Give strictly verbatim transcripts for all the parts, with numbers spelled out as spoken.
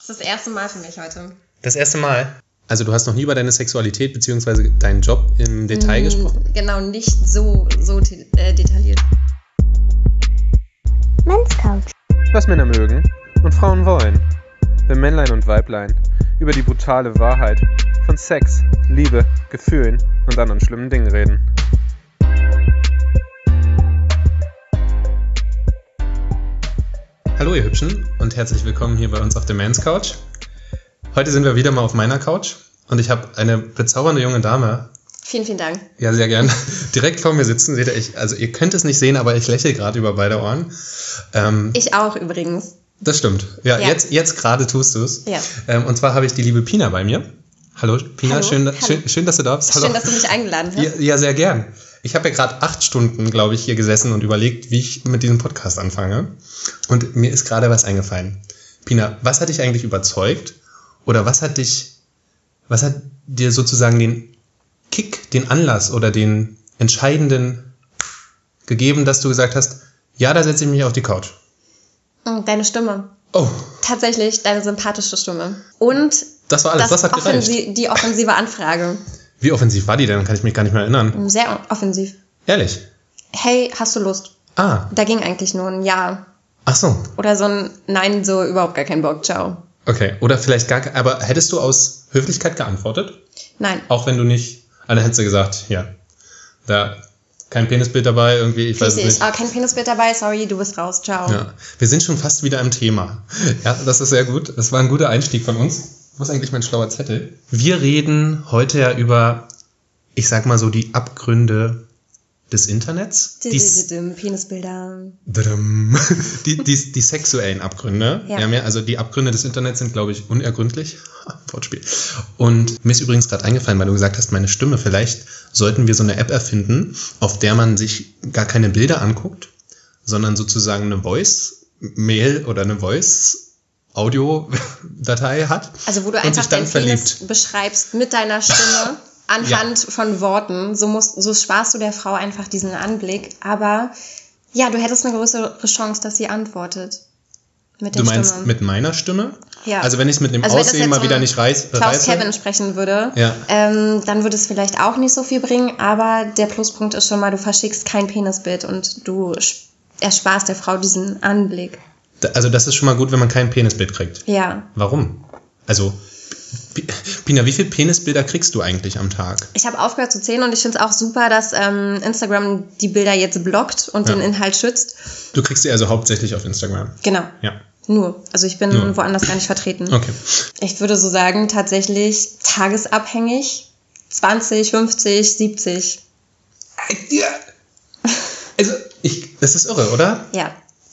Das ist das erste Mal für mich heute. Das erste Mal? Also du hast noch nie über deine Sexualität bzw. deinen Job im Detail mm, gesprochen? Genau, nicht so, so te- äh, detailliert. Men's Couch. Was Männer mögen und Frauen wollen. Wenn Männlein und Weiblein über die brutale Wahrheit von Sex, Liebe, Gefühlen und anderen schlimmen Dingen reden. Hallo ihr Hübschen und herzlich willkommen hier bei uns auf der Men's Couch. Heute sind wir wieder mal auf meiner Couch und ich habe eine bezaubernde junge Dame. Vielen, vielen Dank. Ja, sehr gern. Direkt vor mir sitzen, seht ihr, ich, also ihr könnt es nicht sehen, aber ich lächle gerade über beide Ohren. Ähm, ich auch übrigens. Das stimmt. Ja, ja. jetzt, jetzt gerade tust du es. Ja. Ähm, und zwar habe ich die liebe Pina bei mir. Hallo Pina, Hallo. Schön, Hallo. Schön, schön, dass du da bist. Hallo. Schön, dass du mich eingeladen hast. Ja, ja, sehr gern. Ich habe ja gerade acht Stunden, glaube ich, hier gesessen und überlegt, wie ich mit diesem Podcast anfange. Und mir ist gerade was eingefallen. Pina, was hat dich eigentlich überzeugt? Oder was hat dich, was hat dir sozusagen den Kick, den Anlass oder den entscheidenden gegeben, dass du gesagt hast, ja, da setze ich mich auf die Couch? Deine Stimme. Oh. Tatsächlich, deine sympathische Stimme. Und das war alles, das, das hat gereicht. Offensi- die offensive Anfrage. Wie offensiv war die denn? Kann ich mich gar nicht mehr erinnern. Sehr offensiv. Ehrlich? Hey, hast du Lust? Ah. Da ging eigentlich nur ein Ja. Ach so. Oder so ein Nein, so überhaupt gar kein Bock, ciao. Okay, oder vielleicht gar, aber hättest du aus Höflichkeit geantwortet? Nein. Auch wenn du nicht, also hättest du gesagt, ja, da kein Penisbild dabei, irgendwie, ich weiß es Richtig, nicht. aber kein Penisbild dabei, sorry, du bist raus, ciao. Ja, wir sind schon fast wieder im Thema. Ja, das ist sehr gut, das war ein guter Einstieg von uns. Wo ist eigentlich mein schlauer Zettel? Wir reden heute ja über, ich sag mal so, die Abgründe des Internets. Die, die, die, die Penisbilder. Die, die, die sexuellen Abgründe. Ja. Ja, mehr, also die Abgründe des Internets sind, glaube ich, unergründlich. Wortspiel. Und mir ist übrigens gerade eingefallen, weil du gesagt hast, meine Stimme, vielleicht sollten wir so eine App erfinden, auf der man sich gar keine Bilder anguckt, sondern sozusagen eine Voice-Mail oder eine Voice-Audio-Datei hat. Also wo du einfach deinen Penis beschreibst mit deiner Stimme. Anhand ja. von Worten, so, musst, so sparst du der Frau einfach diesen Anblick. Aber ja, du hättest eine größere Chance, dass sie antwortet. Mit der du meinst Stimme. Mit meiner Stimme? Ja. Also wenn ich es mit dem also Aussehen mal wieder nicht reiß, Klaus reiße? Kevin sprechen würde, ja. ähm, dann würde es vielleicht auch nicht so viel bringen. Aber der Pluspunkt ist schon mal, du verschickst kein Penisbild und du ersparst der Frau diesen Anblick. Also das ist schon mal gut, wenn man kein Penisbild kriegt. Ja. Warum? Also... Pina, wie viele Penisbilder kriegst du eigentlich am Tag? Ich habe aufgehört zu zählen und ich finde es auch super, dass ähm, Instagram die Bilder jetzt blockt und ja. den Inhalt schützt. Du kriegst sie also hauptsächlich auf Instagram? Genau. Ja. Nur. Also ich bin Nur. woanders gar nicht vertreten. Okay. Ich würde so sagen, tatsächlich tagesabhängig zwanzig, fünfzig, siebzig. Ja. Also, ich, das ist irre, oder? Ja.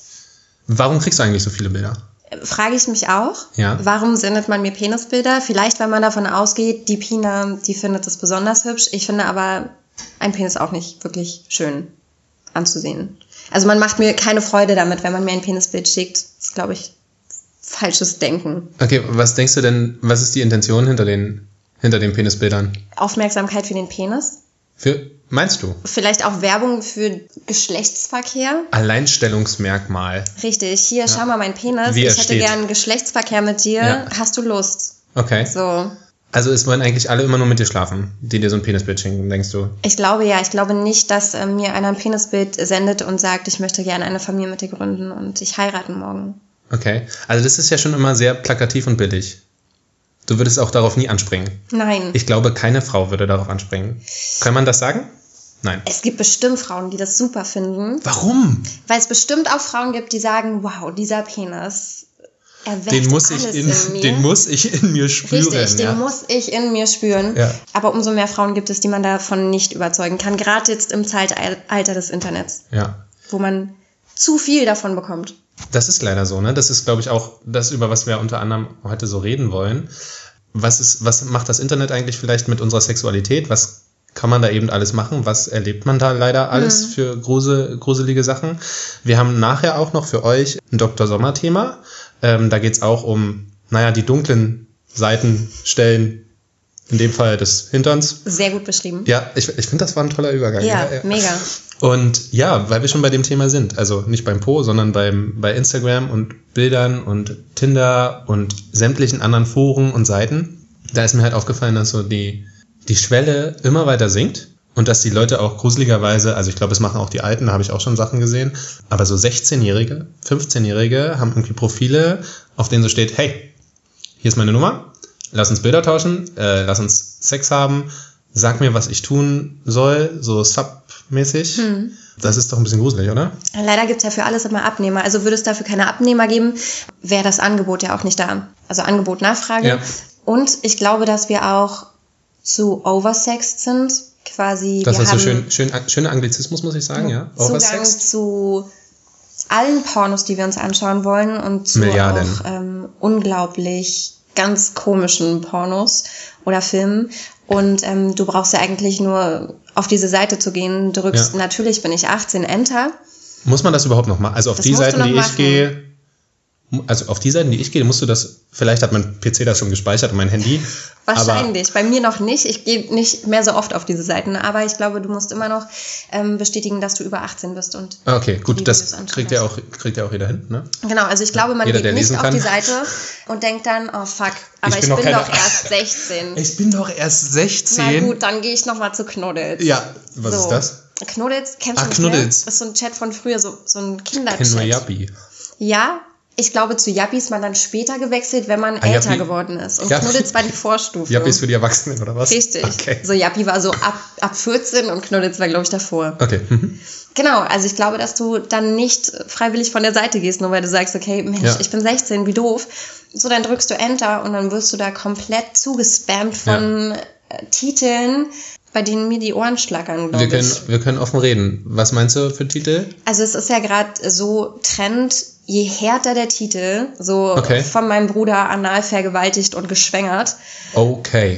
Warum kriegst du eigentlich so viele Bilder? Frage ich mich auch. Ja. Warum sendet man mir Penisbilder? Vielleicht, weil man davon ausgeht, die Pina, die findet es besonders hübsch. Ich finde aber ein Penis auch nicht wirklich schön anzusehen. Also man macht mir keine Freude damit, wenn man mir ein Penisbild schickt. Das ist, glaube ich, falsches Denken. Okay, was denkst du denn, was ist die Intention hinter den, hinter den Penisbildern? Aufmerksamkeit für den Penis. Für, meinst du? Vielleicht auch Werbung für Geschlechtsverkehr. Alleinstellungsmerkmal. Richtig. Hier, ja. Schau mal, mein Penis. Wie ich hätte steht. gern Geschlechtsverkehr mit dir. Ja. Hast du Lust? Okay. So. Also es wollen eigentlich alle immer nur mit dir schlafen, die dir so ein Penisbild schenken, denkst du? Ich glaube ja. Ich glaube nicht, dass äh, mir einer ein Penisbild sendet und sagt, ich möchte gerne eine Familie mit dir gründen und ich heirate morgen. Okay. Also das ist ja schon immer sehr plakativ und billig. Du würdest auch darauf nie anspringen. Nein. Ich glaube, keine Frau würde darauf anspringen. Kann man das sagen? Nein. Es gibt bestimmt Frauen, die das super finden. Warum? Weil es bestimmt auch Frauen gibt, die sagen, wow, dieser Penis erweckt den muss alles ich in, in mir. Den muss ich in mir spüren. Richtig, ja. den muss ich in mir spüren. Ja. Aber umso mehr Frauen gibt es, die man davon nicht überzeugen kann. Gerade jetzt im Zeitalter des Internets. Ja. Wo man zu viel davon bekommt. Das ist leider so, ne? Das ist, glaube ich, auch das, über was wir unter anderem heute so reden wollen. Was ist, was macht das Internet eigentlich vielleicht mit unserer Sexualität? Was kann man da eben alles machen? Was erlebt man da leider alles mhm. für grusel, gruselige Sachen? Wir haben nachher auch noch für euch ein Doktor Sommer-Thema. Ähm, da geht's auch um, naja, die dunklen Seiten, Stellen In dem Fall des Hinterns. Sehr gut beschrieben. Ja, ich, ich finde, das war ein toller Übergang. Ja, ja, ja, mega. Und ja, weil wir schon bei dem Thema sind, also nicht beim Po, sondern beim, bei Instagram und Bildern und Tinder und sämtlichen anderen Foren und Seiten, da ist mir halt aufgefallen, dass so die, die Schwelle immer weiter sinkt und dass die Leute auch gruseligerweise, also ich glaube, es machen auch die Alten, da habe ich auch schon Sachen gesehen, aber so sechzehnjährige, fünfzehnjährige haben irgendwie Profile, auf denen so steht, hey, hier ist meine Nummer, lass uns Bilder tauschen, äh, lass uns Sex haben, sag mir, was ich tun soll, so Sub-mäßig. Hm. Das ist doch ein bisschen gruselig, oder? Leider gibt's ja für alles immer Abnehmer. Also würde es dafür keine Abnehmer geben, wäre das Angebot ja auch nicht da. Also Angebot, Nachfrage. Ja. Und ich glaube, dass wir auch zu oversexed sind. Quasi. Das ist so schön, schön, schöner Anglizismus, muss ich sagen, ja. Zugang zu allen Pornos, die wir uns anschauen wollen und zu Milliarden. auch ähm, unglaublich ganz komischen Pornos oder Filmen. Und ähm, du brauchst ja eigentlich nur auf diese Seite zu gehen, drückst, ja. Natürlich bin ich achtzehn, Enter. Muss man das überhaupt noch machen? Also auf das die Seiten, die machen. ich gehe, also auf die Seiten, die ich gehe, musst du das, vielleicht hat mein P C das schon gespeichert und mein Handy. Wahrscheinlich, bei mir noch nicht. Ich gehe nicht mehr so oft auf diese Seiten, aber ich glaube, du musst immer noch ähm, bestätigen, dass du über achtzehn bist. Und okay, gut, das kriegt ja auch, kriegt ja auch jeder hin, ne? Genau, also ich glaube, man jeder, geht nicht auf kann. die Seite und denkt dann, oh fuck, aber ich bin, ich bin doch, doch erst sechzehn. Ich bin doch erst sechzehn. Na gut, dann gehe ich nochmal zu Knuddels. Ja, was so. ist das? Knuddels, kennst du Ach, das? Knuddels. Das ist so ein Chat von früher, so, so ein Kinderchat. Ich kenn nur Yappi. Ja, ich glaube, zu Yappi ist man dann später gewechselt, wenn man ah, älter Yappi. geworden ist. Und Yappi. Knuddels war die Vorstufe. Yappi ist für die Erwachsenen, oder was? Richtig. Okay. So, Yappi war so ab, ab vierzehn und Knuddels war, glaube ich, davor. Okay. Mhm. Genau, also ich glaube, dass du dann nicht freiwillig von der Seite gehst, nur weil du sagst, okay, Mensch, ja. ich bin sechzehn, wie doof. So, dann drückst du Enter und dann wirst du da komplett zugespammt von ja. Titeln, bei denen mir die Ohren schlackern, glaube wir können, ich. Wir können offen reden. Was meinst du für Titel? Also es ist ja gerade so Trend, je härter der Titel, so okay. von meinem Bruder anal vergewaltigt und geschwängert. Okay.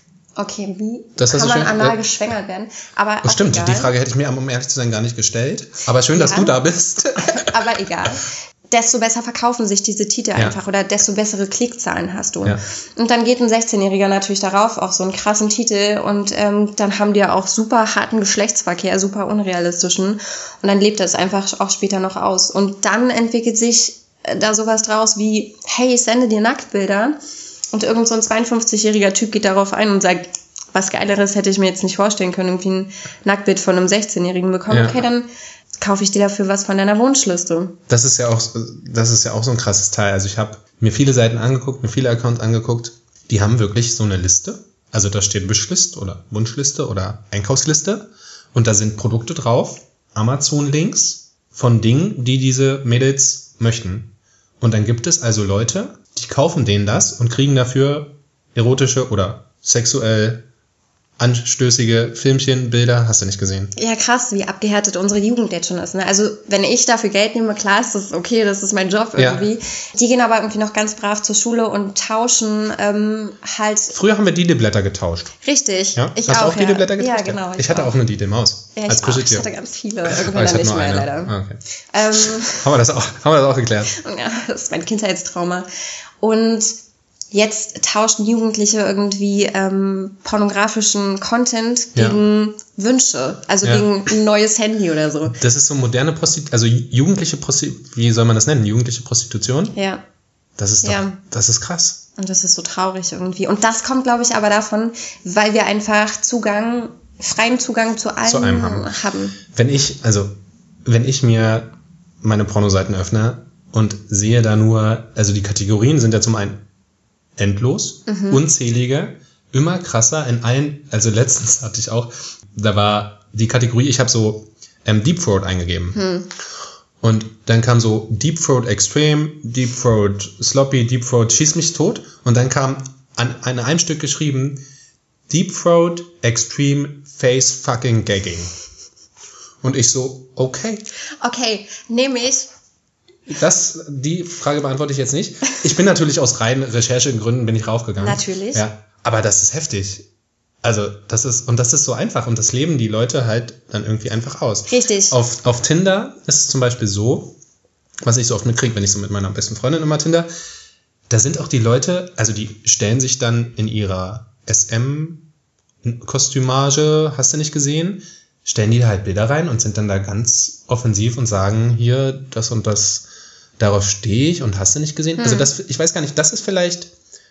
Okay, wie das kann so man schön, anal äh, geschwängert werden? Aber oh, stimmt, egal. Die Frage hätte ich mir, um ehrlich zu sein, gar nicht gestellt. Aber schön, ja. dass du da bist. Aber egal. Desto besser verkaufen sich diese Titel ja. einfach oder desto bessere Klickzahlen hast du. Ja. Und dann geht ein sechzehnjähriger natürlich darauf, auf so einen krassen Titel und ähm, dann haben die ja auch super harten Geschlechtsverkehr, super unrealistischen und dann lebt das einfach auch später noch aus. Und dann entwickelt sich da sowas draus wie, hey, ich sende dir Nacktbilder und irgend so ein zweiundfünfzigjähriger Typ geht darauf ein und sagt, was Geileres hätte ich mir jetzt nicht vorstellen können, irgendwie ein Nacktbild von einem sechzehnjährigen bekommen. Ja. Okay, dann kaufe ich dir dafür was von deiner Wunschliste. Das ist ja auch, das ist ja auch so ein krasses Teil. Also ich habe mir viele Seiten angeguckt, mir viele Accounts angeguckt, die haben wirklich so eine Liste. Also da steht Wishlist oder Wunschliste oder Einkaufsliste und da sind Produkte drauf, Amazon-Links von Dingen, die diese Mädels möchten. Und dann gibt es also Leute, die kaufen denen das und kriegen dafür erotische oder sexuell anstößige Filmchen, Bilder, hast du nicht gesehen. Ja, krass, wie abgehärtet unsere Jugend jetzt schon ist. Ne? Also wenn ich dafür Geld nehme, klar ist das okay, das ist mein Job irgendwie. Ja. Die gehen aber irgendwie noch ganz brav zur Schule und tauschen ähm, halt... Früher haben wir Didel-Blätter getauscht. Richtig, ja? ich hast auch. du auch Didel-Blätter ja. getauscht? Ja, genau. Ich, ich hatte auch, auch eine Didel-Maus. Ja, ich als auch. Ich hatte ganz viele. Irgendwann dann nicht mehr, eine. leider. Ah, okay. ähm, haben, wir das auch, haben wir das auch geklärt? Ja, das ist mein Kindheitstrauma. Und... Jetzt tauschen Jugendliche irgendwie ähm, pornografischen Content gegen ja. Wünsche, also ja. gegen ein neues Handy oder so. Das ist so moderne Prostitution, also jugendliche Prostitution, wie soll man das nennen? Jugendliche Prostitution? Ja. Das ist doch, ja. das ist krass. Und das ist so traurig irgendwie. Und das kommt, glaube ich, aber davon, weil wir einfach Zugang, freien Zugang zu allem, zu allem haben. haben. Wenn ich, also, wenn ich mir meine Pornoseiten öffne und sehe da nur, also die Kategorien sind ja zum einen endlos, mhm. unzählige, immer krasser in allen, also letztens hatte ich auch, da war die Kategorie, ich habe so ähm, Deep Throat eingegeben mhm. und dann kam so Deep Throat Extreme, Deep Throat Sloppy, Deep Throat Schieß mich tot und dann kam an, an einem Stück geschrieben Deep Throat Extreme Face Fucking Gagging und ich so, okay. Okay, nehme ich. Das, die Frage beantworte ich jetzt nicht. Ich bin natürlich aus reinen Recherchegründen bin ich raufgegangen. Natürlich. Ja, aber das ist heftig. Also, das ist, und das ist so einfach. Und das leben die Leute halt dann irgendwie einfach aus. Richtig. Auf, auf Tinder ist es zum Beispiel so, was ich so oft mitkriege, wenn ich so mit meiner besten Freundin immer Tinder, da sind auch die Leute, also die stellen sich dann in ihrer S M-Kostümage, hast du nicht gesehen, stellen die halt Bilder rein und sind dann da ganz offensiv und sagen, hier, das und das, darauf stehe ich und hast du nicht gesehen. Hm. Also das, ich weiß gar nicht, das ist vielleicht,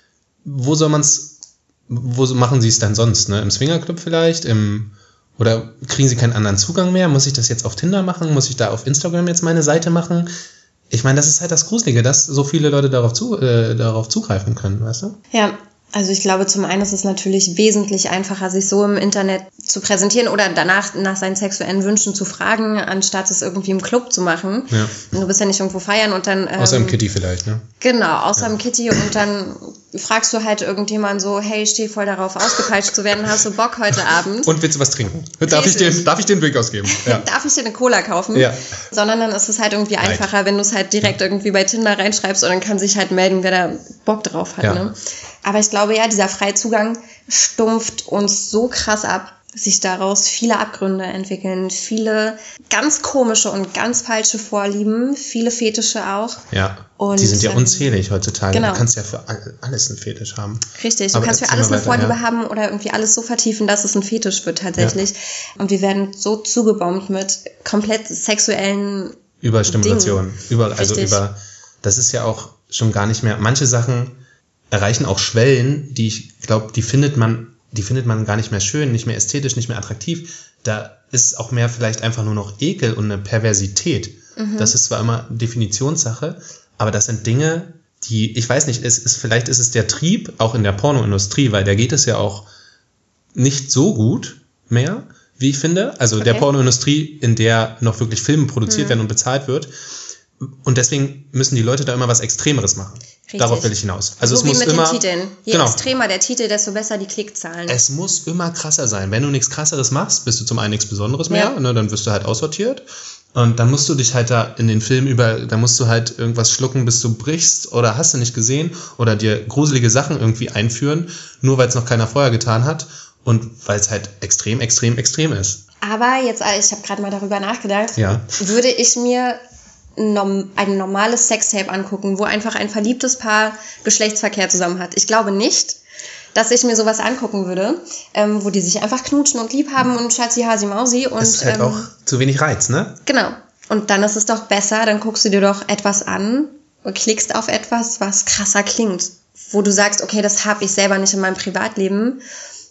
wo soll man's, wo machen sie es dann sonst, ne? Im Swingerclub vielleicht, im, oder kriegen sie keinen anderen Zugang mehr? Muss ich das jetzt auf Tinder machen? Muss ich da auf Instagram jetzt meine Seite machen? Ich meine, das ist halt das Gruselige, dass so viele Leute darauf, zu, äh, darauf zugreifen können, weißt du? Ja, also ich glaube, zum einen ist es natürlich wesentlich einfacher, sich so im Internet zu präsentieren oder danach nach seinen sexuellen Wünschen zu fragen, anstatt es irgendwie im Club zu machen. Ja. Du bist ja nicht irgendwo feiern und dann... Ähm, außer im Kitty vielleicht, ne? Genau, außer ja. im Kitty und dann fragst du halt irgendjemand so, hey, ich stehe voll darauf, ausgepeitscht zu werden, hast du Bock heute Abend? Und willst du was trinken? Darf ich, dir, darf ich dir einen Drink ausgeben? Ja. Darf ich dir eine Cola kaufen? Ja. Sondern dann ist es halt irgendwie Nein. einfacher, wenn du es halt direkt irgendwie bei Tinder reinschreibst und dann kann sich halt melden, wer da Bock drauf hat. Ja. Ne? Aber ich glaube ja, dieser Freizugang stumpft uns so krass ab, dass sich daraus viele Abgründe entwickeln, viele ganz komische und ganz falsche Vorlieben, viele Fetische auch. Ja, und die sind ja unzählig heutzutage. Genau. Du kannst ja für alles einen Fetisch haben. Richtig, du Aber kannst für alles eine weiter, Vorliebe ja. haben oder irgendwie alles so vertiefen, dass es ein Fetisch wird tatsächlich. Ja. Und wir werden so zugebombt mit komplett sexuellen Überstimulation. Überall, also über, das ist ja auch schon gar nicht mehr, manche Sachen erreichen auch Schwellen, die ich glaube, die findet man die findet man gar nicht mehr schön, nicht mehr ästhetisch, nicht mehr attraktiv. Da ist auch mehr vielleicht einfach nur noch Ekel und eine Perversität. Mhm. Das ist zwar immer Definitionssache, aber das sind Dinge, die, ich weiß nicht, es ist, vielleicht ist es der Trieb, auch in der Pornoindustrie, weil da geht es ja auch nicht so gut mehr, wie ich finde. Also okay. der Pornoindustrie, in der noch wirklich Filme produziert mhm. werden und bezahlt wird. Und deswegen müssen die Leute da immer was Extremeres machen. Richtig. Darauf will ich hinaus. Also so es muss wie mit immer, den Titeln. Je genau. extremer der Titel, desto besser die Klickzahlen. Es muss immer krasser sein. Wenn du nichts Krasseres machst, bist du zum einen nichts Besonderes mehr. Ja. Ne, dann wirst du halt aussortiert. Und dann musst du dich halt da in den Film über, da musst du halt irgendwas schlucken, bis du brichst. Oder hast du nicht gesehen. Oder dir gruselige Sachen irgendwie einführen. Nur weil es noch keiner vorher getan hat. Und weil es halt extrem, extrem, extrem ist. Aber jetzt, ich habe gerade mal darüber nachgedacht. Ja. Würde ich mir ein normales Sextape angucken, wo einfach ein verliebtes Paar Geschlechtsverkehr zusammen hat. Ich glaube nicht, dass ich mir sowas angucken würde, ähm, wo die sich einfach knutschen und lieb haben und Schatzi, Hasi, Mausi. Und, das ist halt ähm, auch zu wenig Reiz, ne? Genau. Und dann ist es doch besser, dann guckst du dir doch etwas an und klickst auf etwas, was krasser klingt. Wo du sagst, okay, das habe ich selber nicht in meinem Privatleben.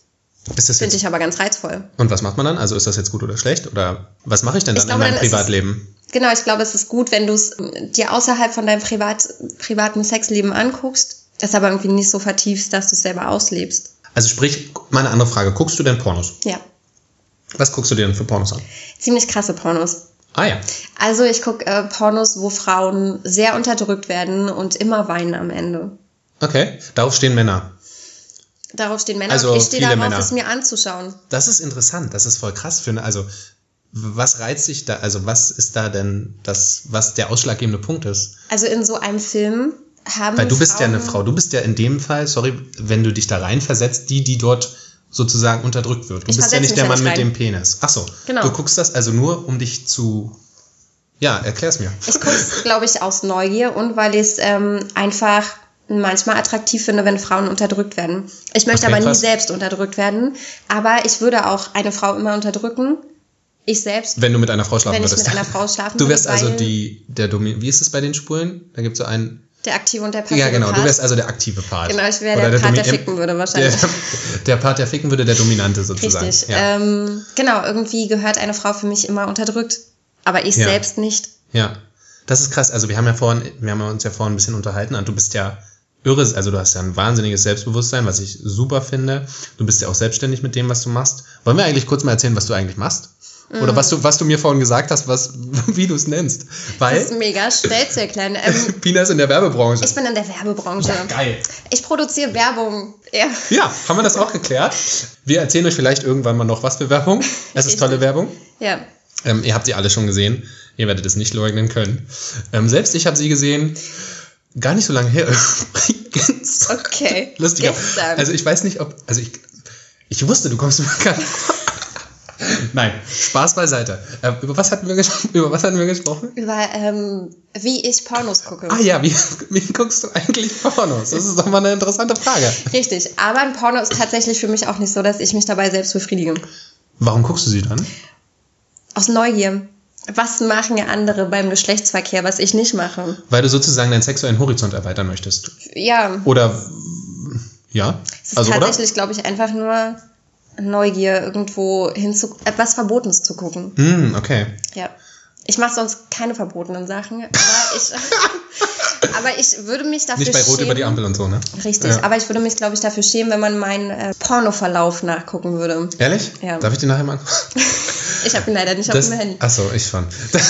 Finde ich aber ganz reizvoll. Und was macht man dann? Also ist das jetzt gut oder schlecht? Oder was mache ich denn dann ich glaube, in meinem Privatleben? Es, genau, ich glaube, es ist gut, wenn du es dir außerhalb von deinem Privat, privaten Sexleben anguckst, es aber irgendwie nicht so vertiefst, dass du es selber auslebst. Also sprich, meine andere Frage, guckst du denn Pornos? Ja. Was guckst du dir denn für Pornos an? Ziemlich krasse Pornos. Ah ja. Also ich gucke äh, Pornos, wo Frauen sehr unterdrückt werden und immer weinen am Ende. Okay, darauf stehen Männer. Darauf stehen Männer also und ich stehe darauf, Männer. es mir anzuschauen. Das ist interessant, das ist voll krass für eine, also was reizt dich da, also was ist da denn das, was der ausschlaggebende Punkt ist? Also in so einem Film haben Weil du bist Frauen ja eine Frau, du bist ja in dem Fall, sorry, wenn du dich da reinversetzt, die, die dort sozusagen unterdrückt wird. Du ich bist ja nicht der Mann nicht mit dem Penis. Ach so, genau. Du guckst das also nur, um dich zu, ja, erklär's mir. Ich guck's, glaube ich, aus Neugier und weil ich es ähm, einfach manchmal attraktiv finde, wenn Frauen unterdrückt werden. Ich möchte okay, aber nie selbst unterdrückt werden, aber ich würde auch eine Frau immer unterdrücken. Ich selbst. Wenn du mit einer Frau schlafen wenn würdest. Wenn ich mit einer Frau schlafen würde. Du wärst würde, also die, der Domin, wie ist es bei den Schwulen? Da gibt es so einen. Der aktive und der passive Ja, genau, Part. Du wärst also der aktive Part. Genau, ich wäre der, der Part, der ficken würde wahrscheinlich. Der, der Part, der ficken würde, der Dominante sozusagen. Richtig. Ja. Ähm, genau, irgendwie gehört eine Frau für mich immer unterdrückt, aber ich ja. selbst nicht. Ja, das ist krass. Also wir haben ja vorhin, wir haben uns ja vorhin ein bisschen unterhalten und du bist ja irre, also du hast ja ein wahnsinniges Selbstbewusstsein, was ich super finde. Du bist ja auch selbstständig mit dem, was du machst. Wollen wir eigentlich kurz mal erzählen, was du eigentlich machst? Oder was du, was du mir vorhin gesagt hast, was, wie du es nennst. Weil das ist mega schnell zu erklären. Ähm, Pina ist in der Werbebranche. Ich bin in der Werbebranche. Ja, geil. Ich produziere Werbung. Ja. ja, haben wir das auch geklärt? Wir erzählen euch vielleicht irgendwann mal noch was für Werbung. Es ist tolle Werbung. Ja. Ähm, ihr habt sie alle schon gesehen. Ihr werdet es nicht leugnen können. Ähm, selbst ich habe sie gesehen. Gar nicht so lange her. Übrigens. Okay. Lustiger. Also ich weiß nicht, ob... Also ich, ich wusste, du kommst mir gar nicht... Nein, Spaß beiseite. Äh, über, was hatten wir ges- über was hatten wir gesprochen? Über, ähm, wie ich Pornos gucke. Ah ja, wie, wie guckst du eigentlich Pornos? Das ist doch mal eine interessante Frage. Richtig, aber ein Porno ist tatsächlich für mich auch nicht so, dass ich mich dabei selbst befriedige. Warum guckst du sie dann? Aus Neugier. Was machen andere beim Geschlechtsverkehr, was ich nicht mache? Weil du sozusagen deinen sexuellen Horizont erweitern möchtest. Ja. Oder, ja, Es ist also oder? tatsächlich, glaube ich, einfach nur Neugier, irgendwo hinzu, etwas Verbotenes zu gucken. Hm, okay. Ja. Ich mache sonst keine verbotenen Sachen, aber ich, aber ich würde mich dafür Nicht bei Rot schämen. über die Ampel und so, ne? Richtig, Ja. aber ich würde mich, glaube ich, dafür schämen, wenn man meinen äh, Pornoverlauf nachgucken würde. Ehrlich? Ja. Darf ich den nachher mal angucken? Ich habe ihn leider nicht Das, auf dem Handy. achso, ich schon.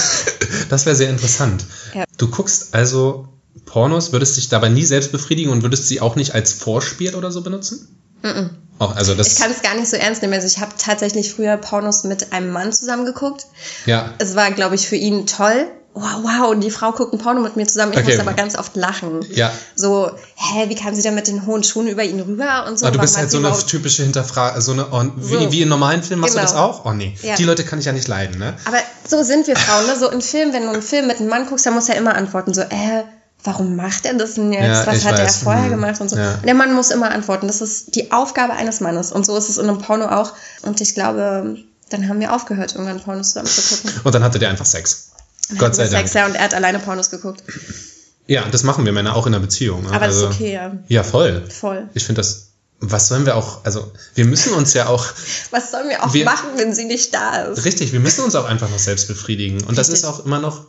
Das wäre sehr interessant. Ja. Du guckst also Pornos, würdest dich dabei nie selbst befriedigen und würdest sie auch nicht als Vorspiel oder so benutzen? Mm-mm. Auch, also das, Ich kann es gar nicht so ernst nehmen. Also ich habe tatsächlich früher Pornos mit einem Mann zusammengeguckt. ja, Es war, glaube ich, für ihn toll. Wow, wow, und die Frau guckt ein Porno mit mir zusammen. Ich Okay. musste aber ganz oft lachen. ja. So, hä, wie kam sie denn mit den hohen Schuhen über ihn rüber und so? Aber du Warum bist hat halt so sie eine überhaupt- typische Hinterfrage, so eine, oh, wie, So. wie in normalen Filmen machst Genau. du das auch? Oh nee, Ja. die Leute kann ich ja nicht leiden, ne? Aber so sind wir Frauen, ne? So im Film, wenn du einen Film mit einem Mann guckst, dann muss er immer antworten. So, äh, warum macht er das denn jetzt? Ja, Was ich hat er weiß. vorher Hm. gemacht und so? Ja. Und der Mann muss immer antworten. Das ist die Aufgabe eines Mannes. Und so ist es in einem Porno auch. Und ich glaube, dann haben wir aufgehört, irgendwann Pornos zusammen zu gucken. Und dann hattet ihr einfach Sex. Gott sei Dank. Sex, ja, und er hat alleine Pornos geguckt. Ja, das machen wir Männer auch in einer Beziehung. Ne? Aber das also, ist okay, ja. Ja, voll. Voll. Ich finde das, was sollen wir auch, also wir müssen uns ja auch, Was sollen wir auch Wir- machen, wenn sie nicht da ist? richtig, wir müssen uns auch einfach noch selbst befriedigen. Und das Richtig. ist auch immer noch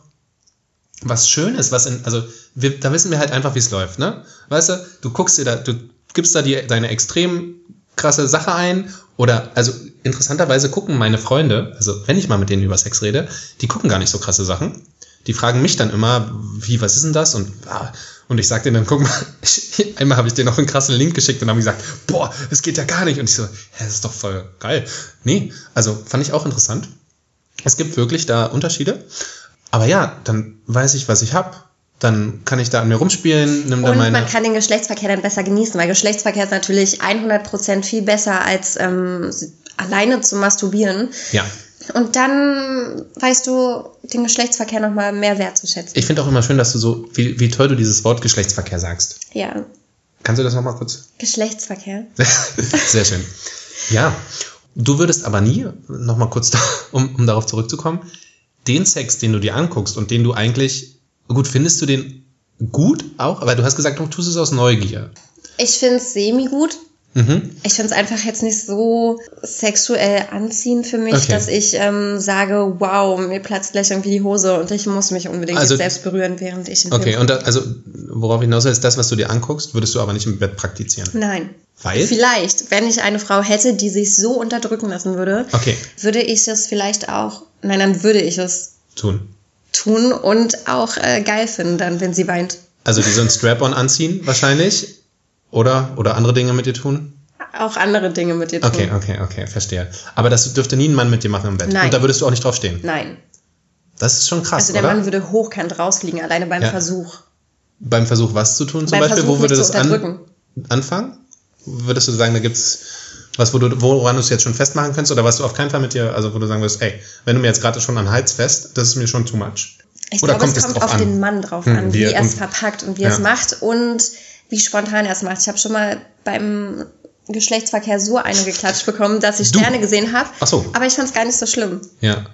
was Schönes, was in, also wir, da wissen wir halt einfach, wie es läuft, ne? Weißt du, du guckst dir da, du gibst da die, deine extrem krasse Sache ein oder, also interessanterweise gucken meine Freunde, also wenn ich mal mit denen über Sex rede, die gucken gar nicht so krasse Sachen. Die fragen mich dann immer, wie, was ist denn das? Und, ah, und ich sag denen dann, guck mal, ich, einmal habe ich denen noch einen krassen Link geschickt und haben gesagt, boah, das geht ja gar nicht. Und ich so, hä, das ist doch voll geil. Nee, also fand ich auch interessant. Es gibt wirklich da Unterschiede. Aber ja, dann weiß ich, was ich hab. Dann kann ich da an mir rumspielen, nimm dann Und meine... man kann den Geschlechtsverkehr dann besser genießen, weil Geschlechtsverkehr ist natürlich hundert Prozent viel besser als ähm, alleine zu masturbieren. Ja. Und dann weißt du den Geschlechtsverkehr nochmal mehr wertzuschätzen. Ich finde auch immer schön, dass du so, wie, wie toll du dieses Wort Geschlechtsverkehr sagst. Ja, Kannst du das nochmal kurz? Geschlechtsverkehr. Sehr schön. Ja, du würdest aber nie, nochmal kurz, da, um, um darauf zurückzukommen, den Sex, den du dir anguckst und den du eigentlich, gut, findest du den gut auch? Aber du hast gesagt, du tust es aus Neugier. Ich finde es semi-gut. Mhm. Ich finde es einfach jetzt nicht so sexuell anziehend für mich, Okay. dass ich ähm, sage, wow, mir platzt gleich irgendwie die Hose und ich muss mich unbedingt Also- jetzt selbst berühren, während ich den Okay, Film und da, also, worauf ich hinaus will, ist das, was du dir anguckst, würdest du aber nicht im Bett praktizieren. Nein. Weil? Vielleicht, wenn ich eine Frau hätte, die sich so unterdrücken lassen würde, Okay, würde ich es vielleicht auch, nein, dann würde ich es tun. tun und auch äh, geil finden, dann, wenn sie weint. Also, die so ein Strap-on anziehen, wahrscheinlich. Oder, oder andere Dinge mit dir tun? Auch andere Dinge mit dir tun. Okay, okay, okay, verstehe. Aber das dürfte nie ein Mann mit dir machen im Bett. Nein. Und da würdest du auch nicht drauf stehen. Nein. Das ist schon krass, Also der oder? Mann würde hochkant rausfliegen, alleine beim Ja. Versuch. Beim Versuch, was zu tun zum Beim Beispiel? Versuch, Wo würde mich das zu an, unterdrücken. anfangen? Würdest du sagen, da gibt's was, wo du, woran du es jetzt schon festmachen könntest? Oder was du auf keinen Fall mit dir, also wo du sagen würdest, ey, wenn du mir jetzt gerade schon an den Hals fest, das ist mir schon too much. Ich Oder glaube, kommt es es kommt drauf auf an? den Mann drauf Hm, an, wie wie er- er es und- verpackt und wie Ja. er es macht und wie spontan er es macht. Ich habe schon mal beim Geschlechtsverkehr so eine geklatscht bekommen, dass ich Du? Sterne gesehen habe. Ach so. Aber ich fand es gar nicht so schlimm. Ja.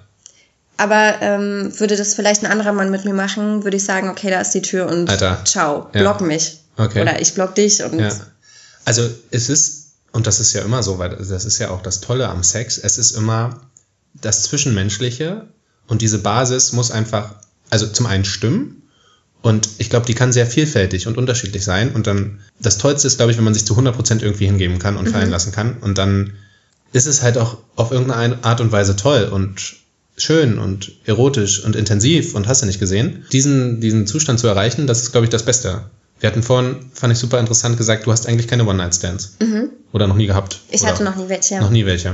Aber ähm, würde das vielleicht ein anderer Mann mit mir machen, würde ich sagen, okay, da ist die Tür und Alter. ciao, Ja. block mich. Okay. Oder ich block dich. Und Ja. Also es ist, und das ist ja immer so, weil das ist ja auch das Tolle am Sex, es ist immer das Zwischenmenschliche und diese Basis muss einfach, also zum einen stimmen und ich glaube, die kann sehr vielfältig und unterschiedlich sein und dann, das Tollste ist, glaube ich, wenn man sich zu hundert Prozent irgendwie hingeben kann und fallen lassen kann und dann ist es halt auch auf irgendeine Art und Weise toll und schön und erotisch und intensiv und hast du nicht gesehen. Diesen, diesen Zustand zu erreichen, das ist, glaube ich, das Beste. Wir hatten vorhin, fand ich super interessant, gesagt, du hast eigentlich keine One-Night-Stands. Mhm. Oder noch nie gehabt. Ich Oder hatte noch nie welche. noch nie welche.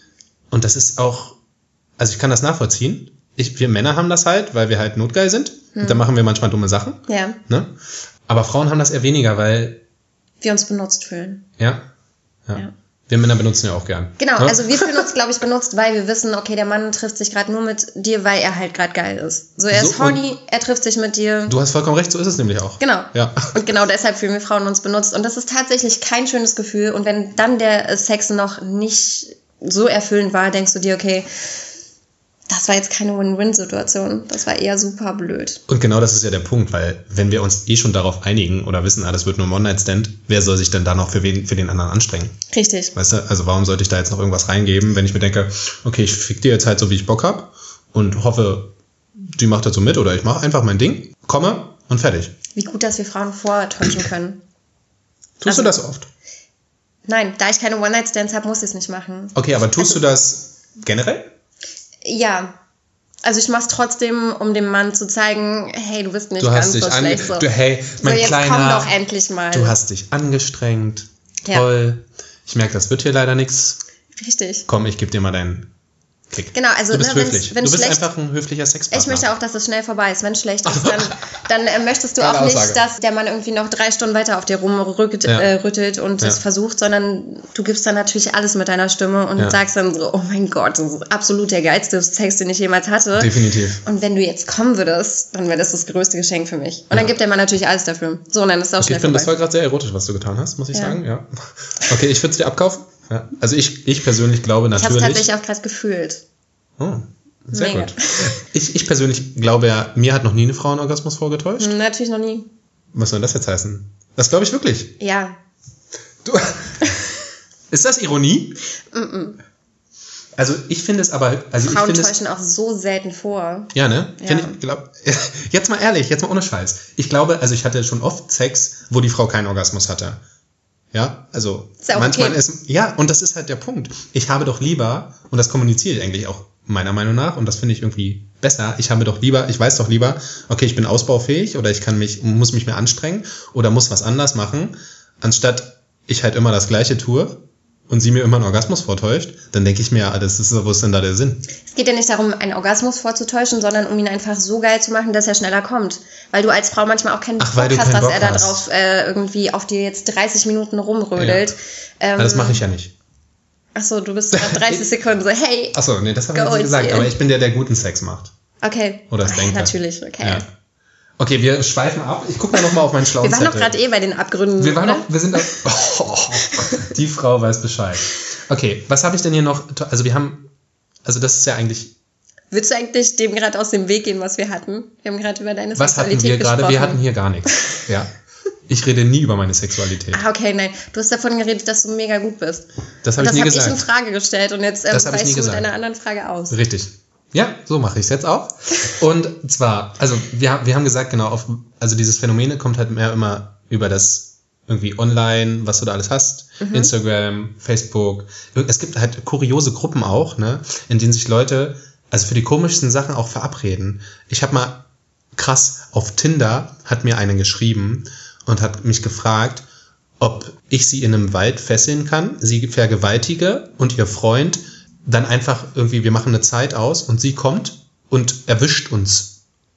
Und das ist auch, also ich kann das nachvollziehen. Ich, wir Männer haben das halt, weil wir halt notgeil sind. Und dann machen wir manchmal dumme Sachen. Ja, Ne? Aber Frauen haben das eher weniger, weil, wir uns benutzt fühlen. ja, ja. Ja. Wir Männer benutzen ja auch gern. Genau, ja? also wir fühlen uns, glaube ich, benutzt, weil wir wissen, okay, der Mann trifft sich gerade nur mit dir, weil er halt gerade geil ist. So, er ist So, horny, er trifft sich mit dir. Du hast vollkommen recht, so ist es nämlich auch. Genau. Ja. Und genau deshalb fühlen wir Frauen uns benutzt. Und das ist tatsächlich kein schönes Gefühl. Und wenn dann der Sex noch nicht so erfüllend war, denkst du dir, okay, das war jetzt keine Win-Win-Situation. Das war eher super blöd. Und genau das ist ja der Punkt, weil wenn wir uns eh schon darauf einigen oder wissen, ah, das wird nur ein One-Night-Stand, wer soll sich denn da noch für, wen, für den anderen anstrengen? Richtig. Weißt du, also warum sollte ich da jetzt noch irgendwas reingeben, wenn ich mir denke, okay, ich fick dir jetzt halt so, wie ich Bock hab und hoffe, die macht dazu mit oder ich mache einfach mein Ding, komme und fertig. Wie gut, dass wir Frauen vortäuschen können. Tust Also, du das oft? Nein, da ich keine One-Night-Stands habe, muss ich es nicht machen. Okay, aber tust Also, du das generell? Ja. Also ich mach's trotzdem, um dem Mann zu zeigen, hey, du bist nicht Du ganz hast dich so ange- schlecht. So. du, hey, mein so, jetzt Kleiner, komm doch endlich mal. Du hast dich angestrengt. Ja. Toll. Ich merke, das wird hier leider nichts. Richtig. Komm, ich gebe dir mal deinen Kick. Genau, also Du bist ne, wenn's- höflich. wenn's du bist schlecht- einfach ein höflicher Sexpartner. Ich möchte auch, dass es schnell vorbei ist. Wenn es schlecht ist, dann, dann äh, möchtest du Geile auch nicht, Aussage. dass der Mann irgendwie noch drei Stunden weiter auf dir rumrüttelt Ja. äh, rüttelt und Ja. es versucht, sondern du gibst dann natürlich alles mit deiner Stimme und Ja. sagst dann so, oh mein Gott, das ist absolut der geilste Sex, den ich jemals hatte. Definitiv. Und wenn du jetzt kommen würdest, dann wäre das das größte Geschenk für mich. Und dann Ja. gibt der Mann natürlich alles dafür. So, und dann ist es auch Okay, schnell ich finde, vorbei. das war gerade sehr erotisch, was du getan hast, muss ich Ja. sagen. Ja. Okay, ich würde es dir abkaufen. Ja. Also ich, ich persönlich glaube Ich habe es natürlich... tatsächlich auch gerade gefühlt. Oh, sehr Mega. gut. Ich, ich persönlich glaube ja, mir hat noch nie eine Frau einen Orgasmus vorgetäuscht. Hm, Natürlich noch nie. Was soll das jetzt heißen? Das glaube ich wirklich. Ja. Du, ist das Ironie? Mm-mm. Also ich finde es aber... Also ich Frauen finde es, täuschen auch so selten vor. ja, ne? Ja. Find ich, glaub, jetzt mal ehrlich, jetzt mal ohne Scheiß. Ich glaube, also ich hatte schon oft Sex, wo die Frau keinen Orgasmus hatte. Ja, also Ist ja auch manchmal okay. ist... Ja, und das ist halt der Punkt. Ich habe doch lieber, und das kommuniziere ich eigentlich auch meiner Meinung nach, und das finde ich irgendwie besser, ich habe doch lieber, ich weiß doch lieber, okay, ich bin ausbaufähig oder ich kann mich, muss mich mehr anstrengen oder muss was anders machen, anstatt ich halt immer das Gleiche tue und sie mir immer einen Orgasmus vortäuscht, dann denke ich mir, ah, das ist, wo ist denn da der Sinn? Es geht ja nicht darum, einen Orgasmus vorzutäuschen, sondern um ihn einfach so geil zu machen, dass er schneller kommt. Weil du als Frau manchmal auch keinen Ach, weil Bock du hast, keinen dass Bock er da hast. drauf äh, irgendwie auf dir jetzt dreißig Minuten rumrödelt. Ähm, Aber das mache ich ja nicht. Achso, du bist nach dreißig Sekunden so, hey. Achso, nee, das habe ich Go jetzt nicht gesagt, jetzt. aber ich bin der, der guten Sex macht. Okay. Oder das Ah, denkt er. Natürlich, okay. Ja. Okay, wir schweifen ab. Ich gucke mal nochmal auf meinen schlauen Wir waren doch Zettel. gerade eh bei den Abgründen. Wir waren oder? noch, wir sind auf, oh, die Frau weiß Bescheid. Okay, was habe ich denn hier noch? Also wir haben, also das ist ja eigentlich, Würdest du eigentlich dem gerade aus dem Weg gehen, was wir hatten? Wir haben gerade über deine was hatten Sexualität wir gesprochen. gerade? Wir hatten hier gar nichts. Ja. Ich rede nie über meine Sexualität. Ah, okay, nein. Du hast davon geredet, dass du mega gut bist. Das Und habe ich das nie habe ich in gesagt. Frage gestellt und jetzt ähm, Das hab ich nie weichst du mit gesagt. einer anderen Frage aus. Richtig. Ja, so mache ich es jetzt auch. Und zwar, also wir, wir haben gesagt, genau, auf, also dieses Phänomen kommt halt mehr immer über das irgendwie online, was du da alles hast, Mhm. Instagram, Facebook. Es gibt halt kuriose Gruppen auch, ne, in denen sich Leute, also für die komischsten Sachen auch verabreden. Ich habe mal, krass, auf Tinder hat mir eine geschrieben und hat mich gefragt, ob ich sie in einem Wald fesseln kann, sie vergewaltige und ihr Freund dann einfach irgendwie, wir machen eine Zeit aus und sie kommt und erwischt uns.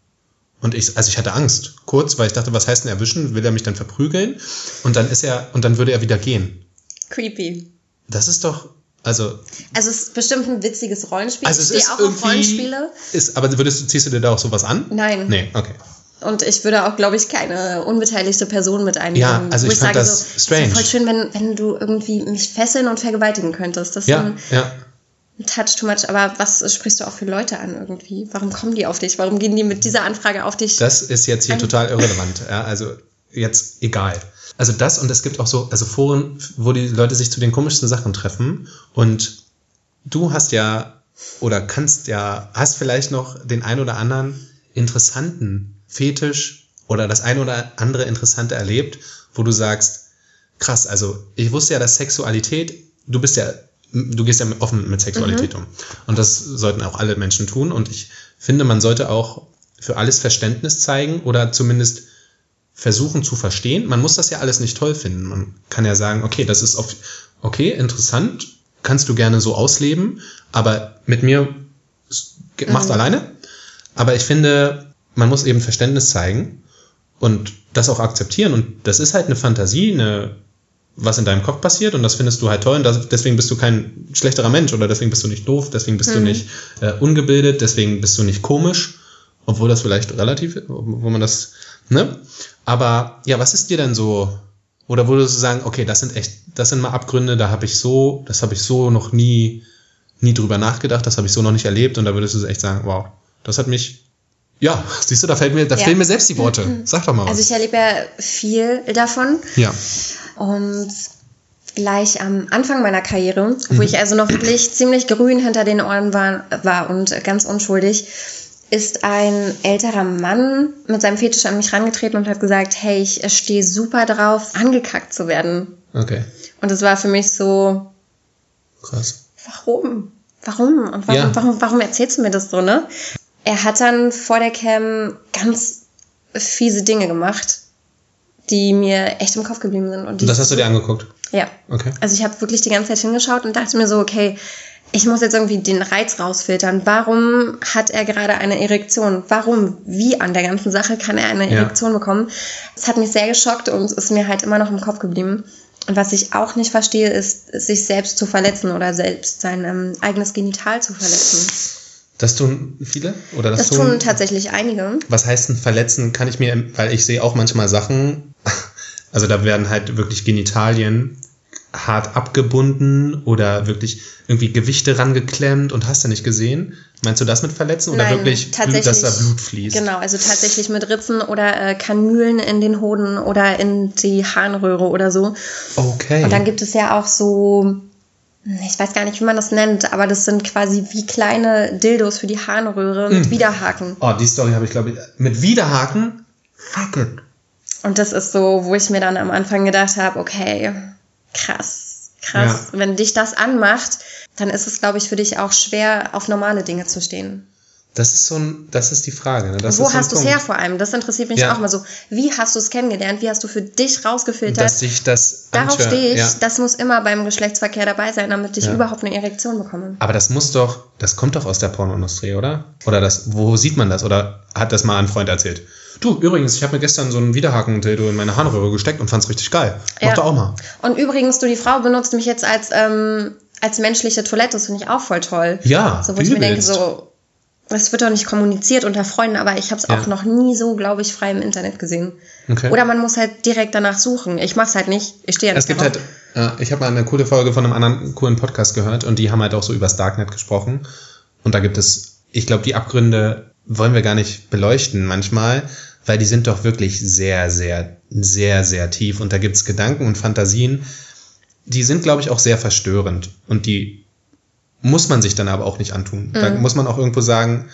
Und ich, also ich hatte Angst, kurz, weil ich dachte, was heißt denn erwischen? Will er mich dann verprügeln? Und dann ist er, und dann würde er wieder gehen. Creepy. Das ist doch, also, Also es ist bestimmt ein witziges Rollenspiel. also es ich ist stehe auch auf irgendwie, Rollenspiele. ist, aber würdest du, ziehst du dir da auch sowas an? Nein. Nee, okay. Und ich würde auch, glaube ich, keine unbeteiligte Person mit einnehmen. Ja, also wo ich fand sage das so, strange. Es wäre voll schön, wenn, wenn du irgendwie mich fesseln und vergewaltigen könntest. Das ist Ja, ein, ja. ein Touch too much. Aber was sprichst du auch für Leute an irgendwie? Warum kommen die auf dich? Warum gehen die mit dieser Anfrage auf dich? Das ist jetzt hier Ein- total irrelevant. Ja, also jetzt egal. Also das und es gibt auch so, also Foren, wo die Leute sich zu den komischsten Sachen treffen und du hast ja oder kannst ja, hast vielleicht noch den ein oder anderen interessanten Fetisch oder das ein oder andere Interessante erlebt, wo du sagst, krass, also ich wusste ja, dass Sexualität, du bist ja, du gehst ja offen mit Sexualität um. Und das sollten auch alle Menschen tun. Und ich finde, man sollte auch für alles Verständnis zeigen oder zumindest versuchen zu verstehen. Man muss das ja alles nicht toll finden. Man kann ja sagen, okay, das ist auf, okay, interessant, kannst du gerne so ausleben, aber mit mir machst du Mhm. alleine. Aber ich finde, man muss eben Verständnis zeigen und das auch akzeptieren. Und das ist halt eine Fantasie, eine, was in deinem Kopf passiert und das findest du halt toll und das, deswegen bist du kein schlechterer Mensch oder deswegen bist du nicht doof, deswegen bist mhm. du nicht äh, ungebildet, deswegen bist du nicht komisch, obwohl das vielleicht relativ, wo man das, ne? Aber ja, was ist dir denn so, oder würdest du sagen, okay, das sind echt, das sind mal Abgründe, da habe ich so, das habe ich so noch nie, nie drüber nachgedacht, das habe ich so noch nicht erlebt und da würdest du echt sagen, wow, das hat mich, ja, siehst du, da fällt mir, da ja. fehlen mir selbst die Worte. Sag doch mal was. Also ich erlebe ja viel davon. Ja. Und gleich am Anfang meiner Karriere, wo mhm. ich also noch wirklich ziemlich grün hinter den Ohren war, war und ganz unschuldig, ist ein älterer Mann mit seinem Fetisch an mich rangetreten und hat gesagt, hey, ich stehe super drauf, angekackt zu werden. Okay. Und es war für mich so, krass. Warum? Warum? Und warum, ja. warum, warum erzählst du mir das so, ne? Er hat dann vor der Cam ganz fiese Dinge gemacht, die mir echt im Kopf geblieben sind. Und, und das hast du dir angeguckt? Ja. Okay. Also ich habe wirklich die ganze Zeit hingeschaut und dachte mir so, okay, ich muss jetzt irgendwie den Reiz rausfiltern. Warum hat er gerade eine Erektion? Warum? Wie an der ganzen Sache kann er eine Erektion ja. bekommen? Das hat mich sehr geschockt und ist mir halt immer noch im Kopf geblieben. Und was ich auch nicht verstehe, ist, sich selbst zu verletzen oder selbst sein ähm, eigenes Genital zu verletzen. Das tun viele? Oder das, das tun, tun tatsächlich einige. Was heißt denn verletzen? Kann ich mir, weil ich sehe auch manchmal Sachen, also da werden halt wirklich Genitalien hart abgebunden oder wirklich irgendwie Gewichte rangeklemmt und hast du nicht gesehen? Meinst du das mit Verletzen oder Nein, wirklich, Blut, dass da Blut fließt? Genau, also tatsächlich mit Ritzen oder äh, Kanülen in den Hoden oder in die Harnröhre oder so. Okay. Und dann gibt es ja auch so, ich weiß gar nicht, wie man das nennt, aber das sind quasi wie kleine Dildos für die Harnröhre mit hm. Widerhaken. Oh, die Story habe ich, glaube ich, mit Widerhaken? Fuck it. Und das ist so, wo ich mir dann am Anfang gedacht habe, okay, krass, krass. Ja. Wenn dich das anmacht, dann ist es, glaube ich, für dich auch schwer, auf normale Dinge zu stehen. Das ist so ein, das ist die Frage. Ne? Das Wo ist so hast du es her vor allem? Das interessiert mich ja. auch mal so. Wie hast du es kennengelernt? Wie hast du für dich rausgefiltert? Dass sich das Darauf stehe ich. Ja. Das muss immer beim Geschlechtsverkehr dabei sein, damit ich ja. überhaupt eine Erektion bekomme. Aber das muss doch, das kommt doch aus der Pornoindustrie, oder? Oder das, wo sieht man das? Oder hat das mal ein Freund erzählt? Du, übrigens, ich habe mir gestern so einen Widerhaken-Dildo in meine Harnröhre gesteckt und fand's richtig geil. Mach ja. doch auch mal. Und übrigens, du, die Frau benutzt mich jetzt als, ähm, als menschliche Toilette. Das finde ich auch voll toll. Ja, so, wo ich mir denke, so, das wird doch nicht kommuniziert unter Freunden, aber ich habe es ja. auch noch nie so, glaube ich, frei im Internet gesehen. Okay. Oder man muss halt direkt danach suchen. Ich mache es halt nicht. Ich stehe ja nicht Es gibt darauf. halt, äh, ich habe mal eine coole Folge von einem anderen coolen Podcast gehört und die haben halt auch so übers Darknet gesprochen. Und da gibt es, ich glaube, die Abgründe wollen wir gar nicht beleuchten manchmal, weil die sind doch wirklich sehr, sehr, sehr, sehr tief. Und da gibt's Gedanken und Fantasien, die sind, glaube ich, auch sehr verstörend. Und die muss man sich dann aber auch nicht antun. Mhm. Da muss man auch irgendwo sagen,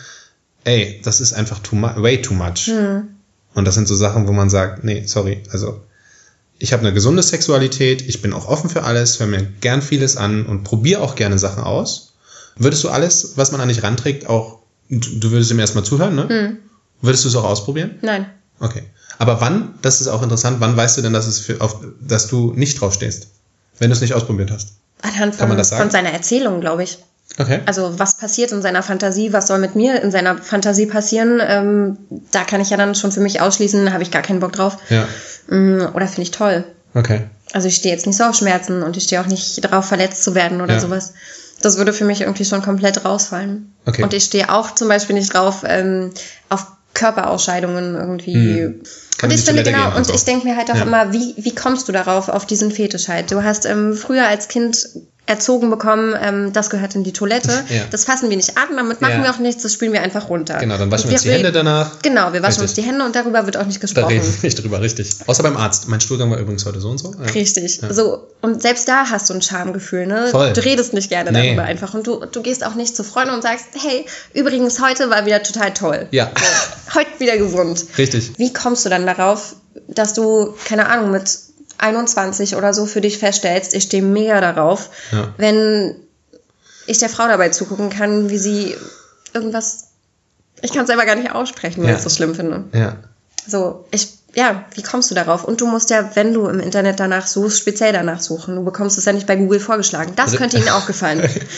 ey, das ist einfach too much, way too much. Mhm. Und das sind so Sachen, wo man sagt, nee, sorry, also ich habe eine gesunde Sexualität, ich bin auch offen für alles, höre mir gern vieles an und probiere auch gerne Sachen aus. Würdest du alles, was man an dich ranträgt, auch, du würdest ihm erstmal zuhören, ne? Mhm. Würdest du es auch ausprobieren? Nein. Okay. Aber wann, das ist auch interessant, wann weißt du denn, dass, es für, auf, dass du nicht drauf stehst? Wenn du es nicht ausprobiert hast? Anhand von, von seiner Erzählung, glaube ich. Okay. Also was passiert in seiner Fantasie, was soll mit mir in seiner Fantasie passieren, ähm, da kann ich ja dann schon für mich ausschließen, habe ich gar keinen Bock drauf. Ja. Oder finde ich toll. Okay. Also ich stehe jetzt nicht so auf Schmerzen und ich stehe auch nicht darauf, verletzt zu werden oder ja. sowas. Das würde für mich irgendwie schon komplett rausfallen. Okay. Und ich stehe auch zum Beispiel nicht drauf, ähm, auf Körperausscheidungen irgendwie. Hm. Und ich finde genau, und so. Ich denke mir halt auch ja. immer, wie, wie kommst du darauf, auf diesen Fetisch halt? Du hast ähm, früher als Kind erzogen bekommen, ähm, das gehört in die Toilette. Ja. Das fassen wir nicht an, damit machen ja. wir auch nichts, das spülen wir einfach runter. Genau, dann waschen wir uns die Hände danach. Genau, wir waschen richtig. uns die Hände und darüber wird auch nicht gesprochen. Da reden wir nicht drüber, richtig. Außer beim Arzt. Mein Stuhlgang war übrigens heute so und so. Ja. Richtig. Ja. So, und selbst da hast du ein Schamgefühl, ne? Voll. Du redest nicht gerne nee. darüber einfach. Und du, du gehst auch nicht zu Freunden und sagst, hey, übrigens, heute war wieder total toll. Ja. So, heute wieder gesund. Richtig. Wie kommst du dann darauf, dass du, keine Ahnung, mit einundzwanzig oder so für dich feststellst, ich stehe mega darauf, ja. wenn ich der Frau dabei zugucken kann, wie sie irgendwas, ich kann es selber gar nicht aussprechen, weil ja. ich es so schlimm finde. Ja. So, ich, ja, wie kommst du darauf? Und du musst ja, wenn du im Internet danach suchst, speziell danach suchen. Du bekommst es ja nicht bei Google vorgeschlagen. Das könnte Ihnen auch gefallen.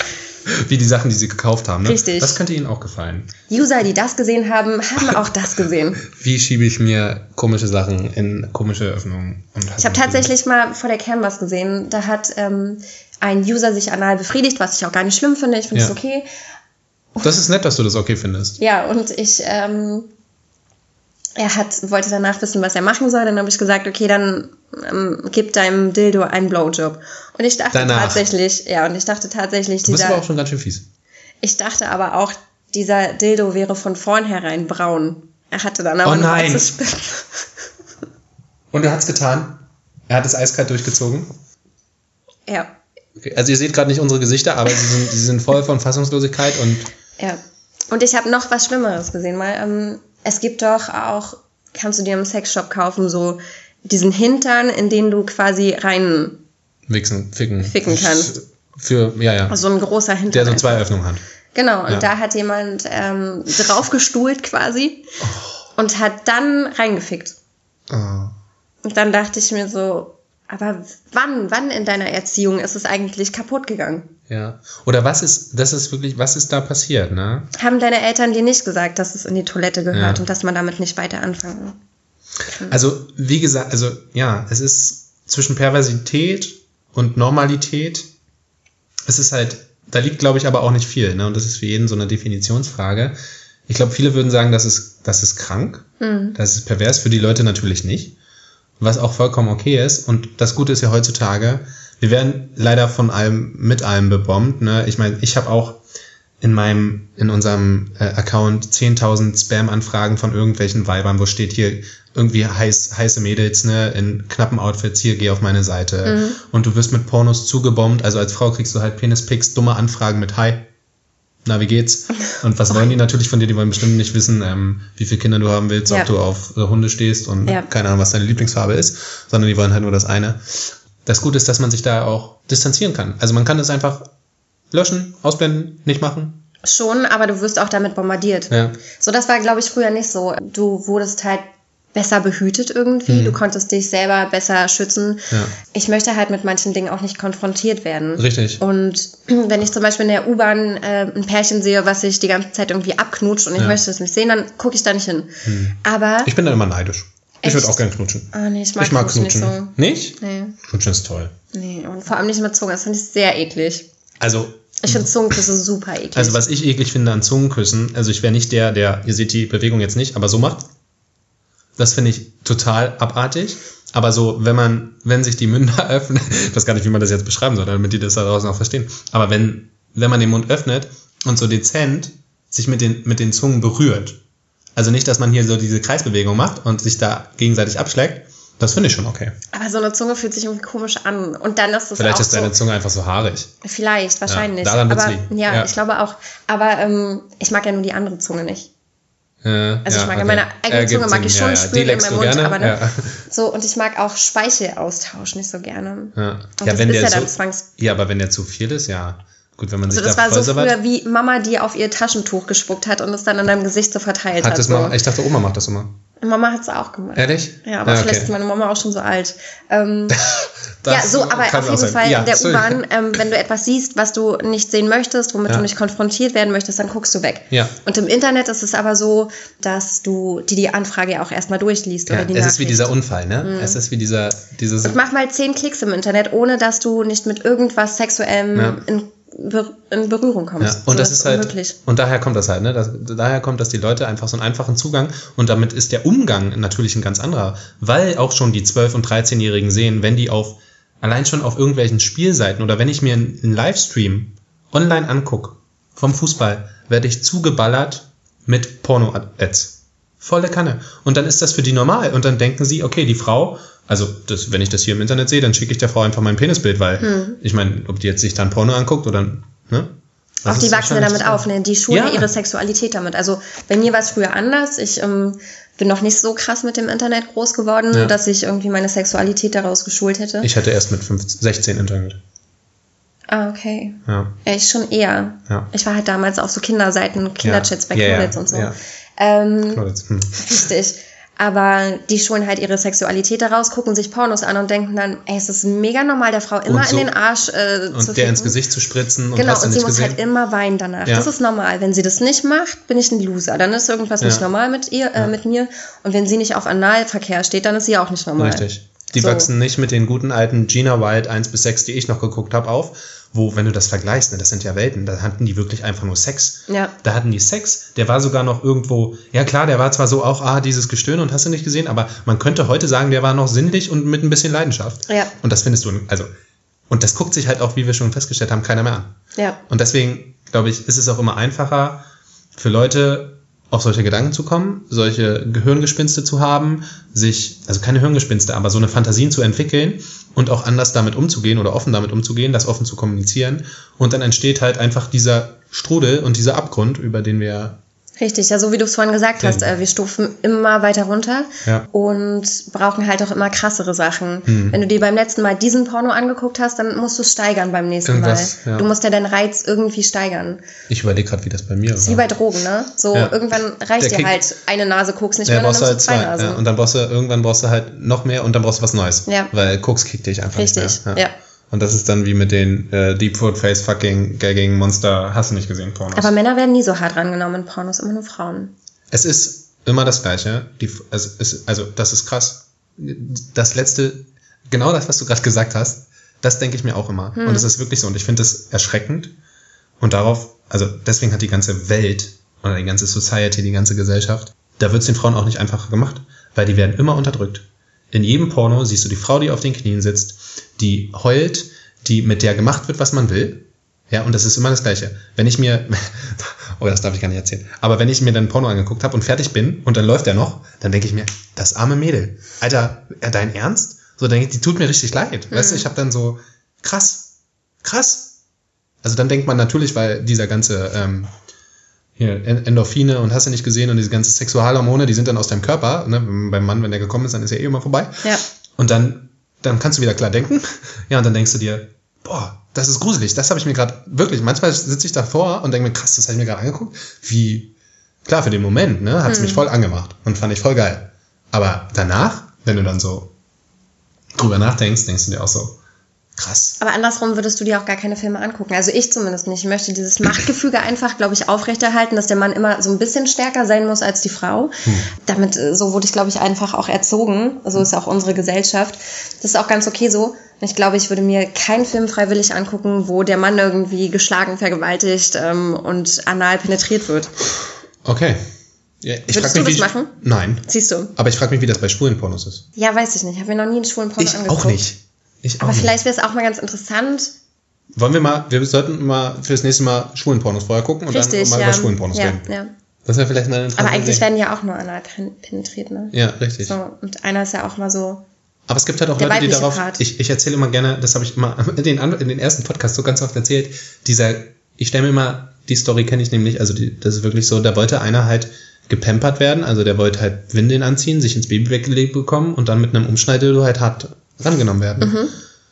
Wie die Sachen, die sie gekauft haben. Ne? Richtig. Das könnte ihnen auch gefallen. User, die das gesehen haben, haben auch das gesehen. Wie schiebe ich mir komische Sachen in komische Öffnungen? Und Ich habe tatsächlich mal vor der Cam was gesehen. Da hat ähm, ein User sich anal befriedigt, was ich auch gar nicht schlimm finde. Ich finde es Ja. okay. Das ist nett, dass du das okay findest. Ja, und ich, ähm, er hat, wollte danach wissen, was er machen soll. Dann habe ich gesagt, okay, dann ähm, gib deinem Dildo einen Blowjob. Und ich dachte Danach. tatsächlich, ja, und ich dachte tatsächlich, Du bist dieser, aber auch schon ganz schön fies. ich dachte aber auch, dieser Dildo wäre von vornherein braun. Er hatte dann aber Oh eine nein. weiße Spitze. Und er hat's getan. Er hat es eiskalt durchgezogen. Ja, Okay. Also ihr seht gerade nicht unsere Gesichter, aber sie sind, sie sind voll von Fassungslosigkeit und ja. Und ich habe noch was Schlimmeres gesehen, weil ähm, es gibt doch auch, kannst du dir im Sexshop kaufen, so diesen Hintern, in den du quasi rein wichsen, ficken. Ficken kannst. Für, ja, ja. so ein großer Hintern. Der so einfach. zwei Öffnungen hat. Genau, und Ja. da hat jemand ähm, draufgestuhlt quasi und hat dann reingefickt. Oh. Und dann dachte ich mir so, aber wann, wann in deiner Erziehung ist es eigentlich kaputt gegangen? Ja. Oder was ist, das ist wirklich, was ist da passiert, ne? Haben deine Eltern dir nicht gesagt, dass es in die Toilette gehört Ja. und dass man damit nicht weiter anfangen kann? Also, wie gesagt, also, ja, es ist zwischen Perversität und Normalität, es ist halt, da liegt, glaube ich, aber auch nicht viel, ne? Und das ist für jeden so eine Definitionsfrage. Ich glaube, viele würden sagen, das ist, das ist krank, Mhm. das ist pervers, für die Leute natürlich nicht. Was auch vollkommen okay ist. Und das Gute ist ja heutzutage, wir werden leider von allem, mit allem bebombt, ne? Ich meine, ich habe auch in meinem, in unserem äh, Account zehntausend Spam-Anfragen von irgendwelchen Weibern, wo steht hier irgendwie heiß, heiße Mädels, ne, in knappen Outfits, hier, geh auf meine Seite. Mhm. Und du wirst mit Pornos zugebombt, also als Frau kriegst du halt Penis-Pics, dumme Anfragen mit Hi, na, wie geht's? Und was wollen die natürlich von dir? Die wollen bestimmt nicht wissen, ähm, wie viele Kinder du haben willst, Ja. ob du auf äh, Hunde stehst und Ja. keine Ahnung, was deine Lieblingsfarbe ist, sondern die wollen halt nur das eine. Das Gute ist, dass man sich da auch distanzieren kann. Also man kann das einfach löschen, ausblenden, nicht machen. Schon, aber du wirst auch damit bombardiert. Ja. So, das war, glaube ich, früher nicht so. Du wurdest halt besser behütet irgendwie. Mhm. Du konntest dich selber besser schützen. Ja. Ich möchte halt mit manchen Dingen auch nicht konfrontiert werden. Richtig. Und wenn ich zum Beispiel in der U-Bahn äh, ein Pärchen sehe, was sich die ganze Zeit irgendwie abknutscht und ich Ja. möchte es nicht sehen, dann gucke ich da nicht hin. Aber, Ich bin da immer neidisch. Ich Echt? würde auch gerne knutschen. oh nee, ich mag, Ich mag Knutschen knutschen. nicht Nicht? so. Nee, Knutschen ist toll. nee. Und vor allem nicht mit Zunge. Das finde ich sehr eklig. Also, Ich finde Zungenküsse super eklig. also was ich eklig finde an Zungenküssen, also ich wäre nicht der, der, ihr seht die Bewegung jetzt nicht, aber so macht. Das finde ich total abartig. Aber so, wenn man, wenn sich die Münder öffnen, ich weiß gar nicht, wie man das jetzt beschreiben soll, damit die das da draußen auch verstehen. Aber wenn, wenn man den Mund öffnet und so dezent sich mit den, mit den Zungen berührt, also nicht, dass man hier so diese Kreisbewegung macht und sich da gegenseitig abschlägt, das finde ich schon okay. Aber so eine Zunge fühlt sich irgendwie komisch an. Und dann ist es Vielleicht auch ist deine so, Zunge einfach so haarig. vielleicht, wahrscheinlich. daran wird's aber liegen. ja, Ja. ich glaube auch. Aber ähm, ich mag ja nur die andere Zunge nicht. Äh, Also ja, ich mag ja okay. meine eigene Ergibt Zunge, mag ich Sinn. schon ja, ja. spüren Die in leckst meinem du Mund, gerne? aber ne, Ja. so, und ich mag auch Speichelaustausch nicht so gerne. Ja. Und Ja, das wenn ist der ja so, dann zwangs... ja, aber wenn der zu viel ist, ja. Gut, wenn man Also sich das da war so vollsabbert, früher, wie Mama, die auf ihr Taschentuch gespuckt hat und es dann in deinem Gesicht so verteilt hat. hat das so. mal, ich dachte, Oma macht das immer. Mama hat es auch gemacht. Ehrlich? Ja, aber ja, vielleicht okay. ist meine Mama auch schon so alt. Ähm, Das ja, so, aber kann auf auch jeden sein. Fall Ja, in der sorry. U-Bahn, ähm, wenn du etwas siehst, was du nicht sehen möchtest, womit Ja. du nicht konfrontiert werden möchtest, dann guckst du weg. Ja. Und im Internet ist es aber so, dass du die, die Anfrage ja auch erstmal durchliest. Ja, oder die es ist wie Nachricht. dieser Unfall, ne? Mhm. Es ist wie dieser, dieses, Und mach mal zehn Klicks im Internet, ohne dass du nicht mit irgendwas Sexuellem Ja. in, Ber in Berührung kommst. ja. Und So, das ist halt, unmöglich. und daher kommt das halt, ne? Das, daher kommt, dass die Leute einfach so einen einfachen Zugang, und damit ist der Umgang natürlich ein ganz anderer, weil auch schon die zwölf- und dreizehnjährigen sehen, wenn die auf, allein schon auf irgendwelchen Spielseiten oder wenn ich mir einen, einen Livestream online angucke vom Fußball, werde ich zugeballert mit Porno-Ads. Volle Kanne. Und dann ist das für die normal. Und dann denken sie, okay, die Frau, also das, wenn ich das hier im Internet sehe, dann schicke ich der Frau einfach mein Penisbild, weil Hm. ich meine, ob die jetzt sich dann Porno anguckt oder, ne? Das Auch die ist wachsen ja wahrscheinlich damit auf, ne? Die schulen Ja. ja ihre Sexualität damit. Also bei mir war es früher anders. Ich ähm, bin noch nicht so krass mit dem Internet groß geworden, Ja. dass ich irgendwie meine Sexualität daraus geschult hätte. Ich hatte erst mit fünfzehn, sechzehn Internet. ah, okay. Ja. Ja, ich schon eher. Ja. Ich war halt damals auf so Kinderseiten, Kinderchats bei Ja, ja, Knowlitz und so. ja. Ähm, Knowlitz, hm. Richtig. aber die schulen halt ihre Sexualität daraus, gucken sich Pornos an und denken dann, ey, es ist mega normal, der Frau immer so in den Arsch äh, und zu der ficken. ins Gesicht zu spritzen und genau, hast du und nicht sie muss gesehen? halt immer weinen danach. Ja. Das ist normal. Wenn sie das nicht macht, bin ich ein Loser. Dann ist irgendwas Ja. nicht normal mit ihr, äh, Ja. mit mir. Und wenn sie nicht auf Analverkehr steht, dann ist sie auch nicht normal. Richtig. Die So. wachsen nicht mit den guten alten Gina Wild eins bis sechs, die ich noch geguckt habe, auf, wo, wenn du das vergleichst, ne, das sind ja Welten, da hatten die wirklich einfach nur Sex. Ja. Da hatten die Sex, der war sogar noch irgendwo, ja klar, der war zwar so auch, ah, dieses Gestöhne und hast du nicht gesehen, aber man könnte heute sagen, der war noch sinnlich und mit ein bisschen Leidenschaft. Ja. Und das findest du, also, und das guckt sich halt auch, wie wir schon festgestellt haben, keiner mehr an. Ja. Und deswegen, glaube ich, ist es auch immer einfacher für Leute, auf solche Gedanken zu kommen, solche Gehirngespinste zu haben, sich, also keine Hirngespinste, aber so eine Fantasien zu entwickeln und auch anders damit umzugehen oder offen damit umzugehen, das offen zu kommunizieren. Und dann entsteht halt einfach dieser Strudel und dieser Abgrund, über den wir... Richtig, ja, so wie du es vorhin gesagt hast, äh, wir stufen immer weiter runter Ja. und brauchen halt auch immer krassere Sachen. Hm. Wenn du dir beim letzten Mal diesen Porno angeguckt hast, dann musst du es steigern beim nächsten Irgendwas, Mal. ja. Du musst ja deinen Reiz irgendwie steigern. Ich überlege gerade, wie das bei mir Das ist wie war. bei Drogen, ne? So, Ja. irgendwann reicht Der dir Kick- halt eine Nase Koks nicht Ja, mehr, dann brauchst nimmst du du halt zwei zwei. Nasen. Ja, und dann brauchst du, irgendwann brauchst du halt noch mehr und dann brauchst du was Neues. Ja. Weil Koks kickt dich einfach Richtig, nicht mehr. ja. Und das ist dann wie mit den äh, Deep Throat Face Fucking Gagging Monster, hast du nicht gesehen, Pornos. Aber Männer werden nie so hart rangenommen in Pornos, immer nur Frauen. Es ist immer das Gleiche. Die, also, es, also, das ist krass. Das letzte, genau das, was du gerade gesagt hast, das denke ich mir auch immer. Hm. Und es ist wirklich so. Und ich finde das erschreckend. Und darauf, also deswegen hat die ganze Welt oder die ganze Society, die ganze Gesellschaft, da wird es den Frauen auch nicht einfacher gemacht, weil die werden immer unterdrückt. In jedem Porno siehst du die Frau, die auf den Knien sitzt, die heult, die mit der gemacht wird, was man will. Ja, und das ist immer das Gleiche. Wenn ich mir, oh, das darf ich gar nicht erzählen, aber wenn ich mir dann Porno angeguckt habe und fertig bin und dann läuft der noch, dann denke ich mir, das arme Mädel, Alter, ja, dein Ernst? So, denke ich, die tut mir richtig leid. Mhm. Weißt du, ich habe dann so, krass, krass. Also dann denkt man natürlich, weil dieser ganze ähm, hier Endorphine und hast du nicht gesehen und diese ganze Sexualhormone, die sind dann aus deinem Körper, ne? Beim Mann, wenn der gekommen ist, dann ist er eh immer vorbei. Ja. Und dann, dann kannst du wieder klar denken. Ja, und dann denkst du dir, boah, das ist gruselig. Das habe ich mir gerade wirklich, manchmal sitze ich davor und denke mir, krass, das habe ich mir gerade angeguckt. Wie, klar, für den Moment, ne, hat es hm. mich voll angemacht und fand ich voll geil. Aber danach, wenn du dann so drüber nachdenkst, denkst du dir auch so, krass. Aber andersrum würdest du dir auch gar keine Filme angucken. Also ich zumindest nicht. Ich möchte dieses Machtgefüge einfach, glaube ich, aufrechterhalten, dass der Mann immer so ein bisschen stärker sein muss als die Frau. Hm. Damit, so wurde ich, glaube ich, einfach auch erzogen. So ist auch unsere Gesellschaft. Das ist auch ganz okay so. Ich glaube, ich würde mir keinen Film freiwillig angucken, wo der Mann irgendwie geschlagen, vergewaltigt ähm, und anal penetriert wird. Okay. Ja, ich Würdest frag mich, du das wie machen? Ich, nein. Siehst du? Aber ich frage mich, wie das bei schwulen Pornos ist. Ja, weiß ich nicht. Ich habe mir noch nie einen schwulen Porno ich angeguckt. Auch nicht. Ich auch Aber nicht. vielleicht wäre es auch mal ganz interessant. Wollen wir mal, wir sollten mal für das nächste Mal schwulen Pornos vorher gucken und Richtig, dann mal ja. über schwulen Pornos ja, reden. Ja. Das wäre vielleicht mal eine interessante Aber eigentlich Idee. werden ja auch nur anal penetriert, ne? Ja, richtig. So, und einer ist ja auch mal so... Aber es gibt halt auch Der Leute, die weibliche darauf, Part. ich, ich erzähle immer gerne, das habe ich immer in den, in den ersten Podcasts so ganz oft erzählt, dieser, ich stelle mir immer, die Story kenne ich nämlich, also die, das ist wirklich so, da wollte einer halt gepampert werden, also der wollte halt Windeln anziehen, sich ins Baby weggelegt bekommen und dann mit einem Umschneidedildo halt hart rangenommen werden. Mhm.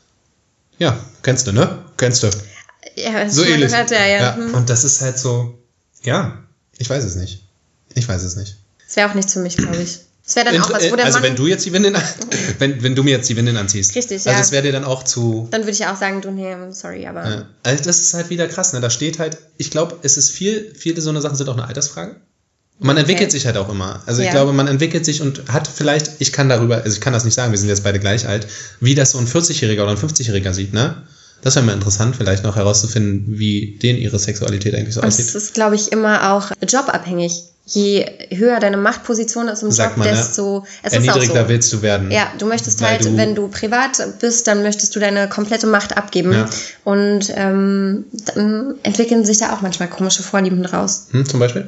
Ja, kennst du, ne? Kennst du. Ja, So ähnlich. Gehört, ja, ja. Ja, Hm. und das ist halt so, ja, ich weiß es nicht. Ich weiß es nicht. Das wäre auch nichts für mich, glaube ich. Das wäre dann auch was, wo der also Mann... wenn du jetzt die Windeln, wenn, wenn du mir jetzt die Windeln anziehst. Richtig, ja. Also es wäre dir dann auch zu... Dann würde ich auch sagen, du, nee, sorry, aber... Ja. Also das ist halt wieder krass, ne? Da steht halt, ich glaube, es ist viel, viele so eine Sachen sind auch eine Altersfrage. Man Okay. entwickelt sich halt auch immer. Also ich Ja. glaube, man entwickelt sich und hat vielleicht, ich kann darüber, also ich kann das nicht sagen, wir sind jetzt beide gleich alt, wie das so ein vierzigjähriger oder ein fünfzigjähriger sieht, ne? Das wäre mal interessant, vielleicht noch herauszufinden, wie denen ihre Sexualität eigentlich so Und aussieht. es ist, glaube ich, immer auch jobabhängig. Je höher deine Machtposition ist im Sagt Job, man, desto... Es ist auch erniedrigter so. willst du werden. Ja, du möchtest Weil halt, du- wenn du privat bist, dann möchtest du deine komplette Macht abgeben. Ja. Und ähm, dann entwickeln sich da auch manchmal komische Vorlieben draus. Hm, zum Beispiel?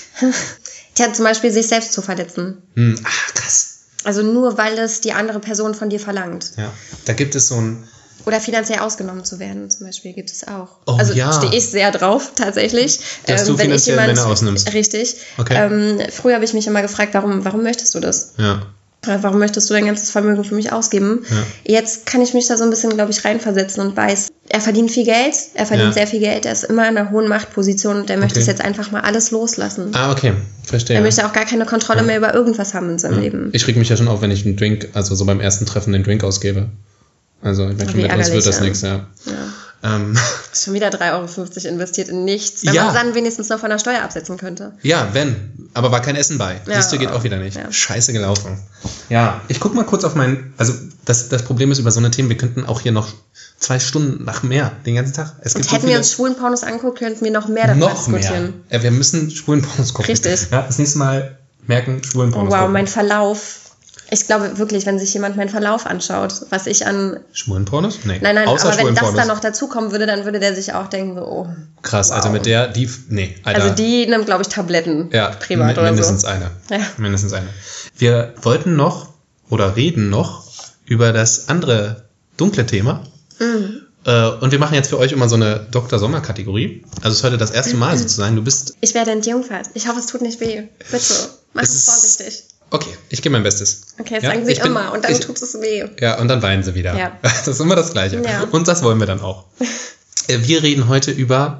Tja, zum Beispiel sich selbst zu verletzen. Hm, ach, krass. Also nur, weil es die andere Person von dir verlangt. Ja, da gibt es so ein... Oder finanziell ausgenommen zu werden, zum Beispiel, gibt es auch. Oh, also ja. stehe ich sehr drauf, tatsächlich. Dass du wenn ich finanziell Männer ausnimmst. Richtig. Okay. Ähm, früher habe ich mich immer gefragt, warum, warum möchtest du das? Ja. Warum möchtest du dein ganzes Vermögen für mich ausgeben? Ja. Jetzt kann ich mich da so ein bisschen, glaube ich, reinversetzen und weiß, er verdient viel Geld, er verdient Ja. sehr viel Geld, er ist immer in einer hohen Machtposition und er möchte Okay. es jetzt einfach mal alles loslassen. Ah, okay, verstehe. Er möchte auch gar keine Kontrolle Ja. mehr über irgendwas haben in seinem Leben. Ich reg mich ja schon auf, wenn ich einen Drink, also so beim ersten Treffen den Drink ausgebe. Also ich merke schon, Wie mit uns wird das ärgerlich, nichts, ja. Ja. Ähm, Schon wieder drei Euro fünfzig investiert in nichts, wenn Ja. man es dann wenigstens noch von der Steuer absetzen könnte. ja, wenn. Aber war kein Essen bei. Ja. Siehst du, geht auch wieder nicht. Ja. Scheiße gelaufen. Ja, ich guck mal kurz auf mein, also das, das Problem ist über so eine Themen, wir könnten auch hier noch zwei Stunden nach mehr, den ganzen Tag. Es Und gibt so hätten viele, wir uns schwulen Pornos anguckt, könnten wir noch mehr darüber noch mehr. diskutieren. Ja, wir müssen schwulen Pornos gucken. Richtig. Ja, das nächste Mal merken, schwulen Oh, Pornos wow, gucken. mein Verlauf. Ich glaube wirklich, wenn sich jemand meinen Verlauf anschaut, was ich an... Schwulen Pornos? Nee. Nein, nein, Außer aber wenn schwulen das Pornos. dann noch dazukommen würde, dann würde der sich auch denken, so, oh, Krass, wow. also mit der, die, nee, Alter. Also die nimmt, glaube ich, Tabletten Ja, privat mi- oder mindestens so. eine. Ja. Mindestens eine. Wir wollten noch oder reden noch über das andere dunkle Thema. Mhm. Äh, und wir machen jetzt für euch immer so eine Doktor Sommer-Kategorie. Also es ist heute das erste Mal sozusagen. Du bist. Ich werde entjungfert. Ich hoffe, es tut nicht weh. Bitte, mach Es es, ist- vorsichtig. Okay, ich gebe mein Bestes. Okay, das Ja, sagen sie ich bin- immer und dann ich- tut es weh. Ja, und dann weinen sie wieder. Ja. Das ist immer das Gleiche. Ja. Und das wollen wir dann auch. Äh, Wir reden heute über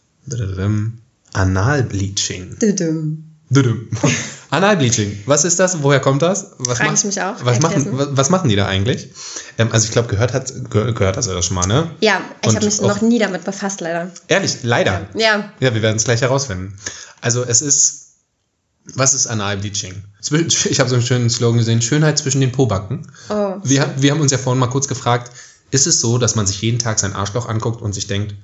Analbleaching. Düdüm. Düdüm. Analbleaching. Was ist das? Woher kommt das? Was Frag macht- ich mich auch. Was machen, Erklären. was, was machen die da eigentlich? Ähm, also ich glaube, gehört hat gehör, gehört hast du das schon mal, ne? Ja, ich Und habe mich auch- noch nie damit befasst, leider. Ehrlich, leider. Ja, Ja, wir werden es gleich herausfinden. Also es ist, was ist Analbleaching? Zwi- Ich habe so einen schönen Slogan gesehen, Schönheit zwischen den Pobacken. oh. Wir, wir haben uns ja vorhin mal kurz gefragt, ist es so, dass man sich jeden Tag sein Arschloch anguckt und sich denkt,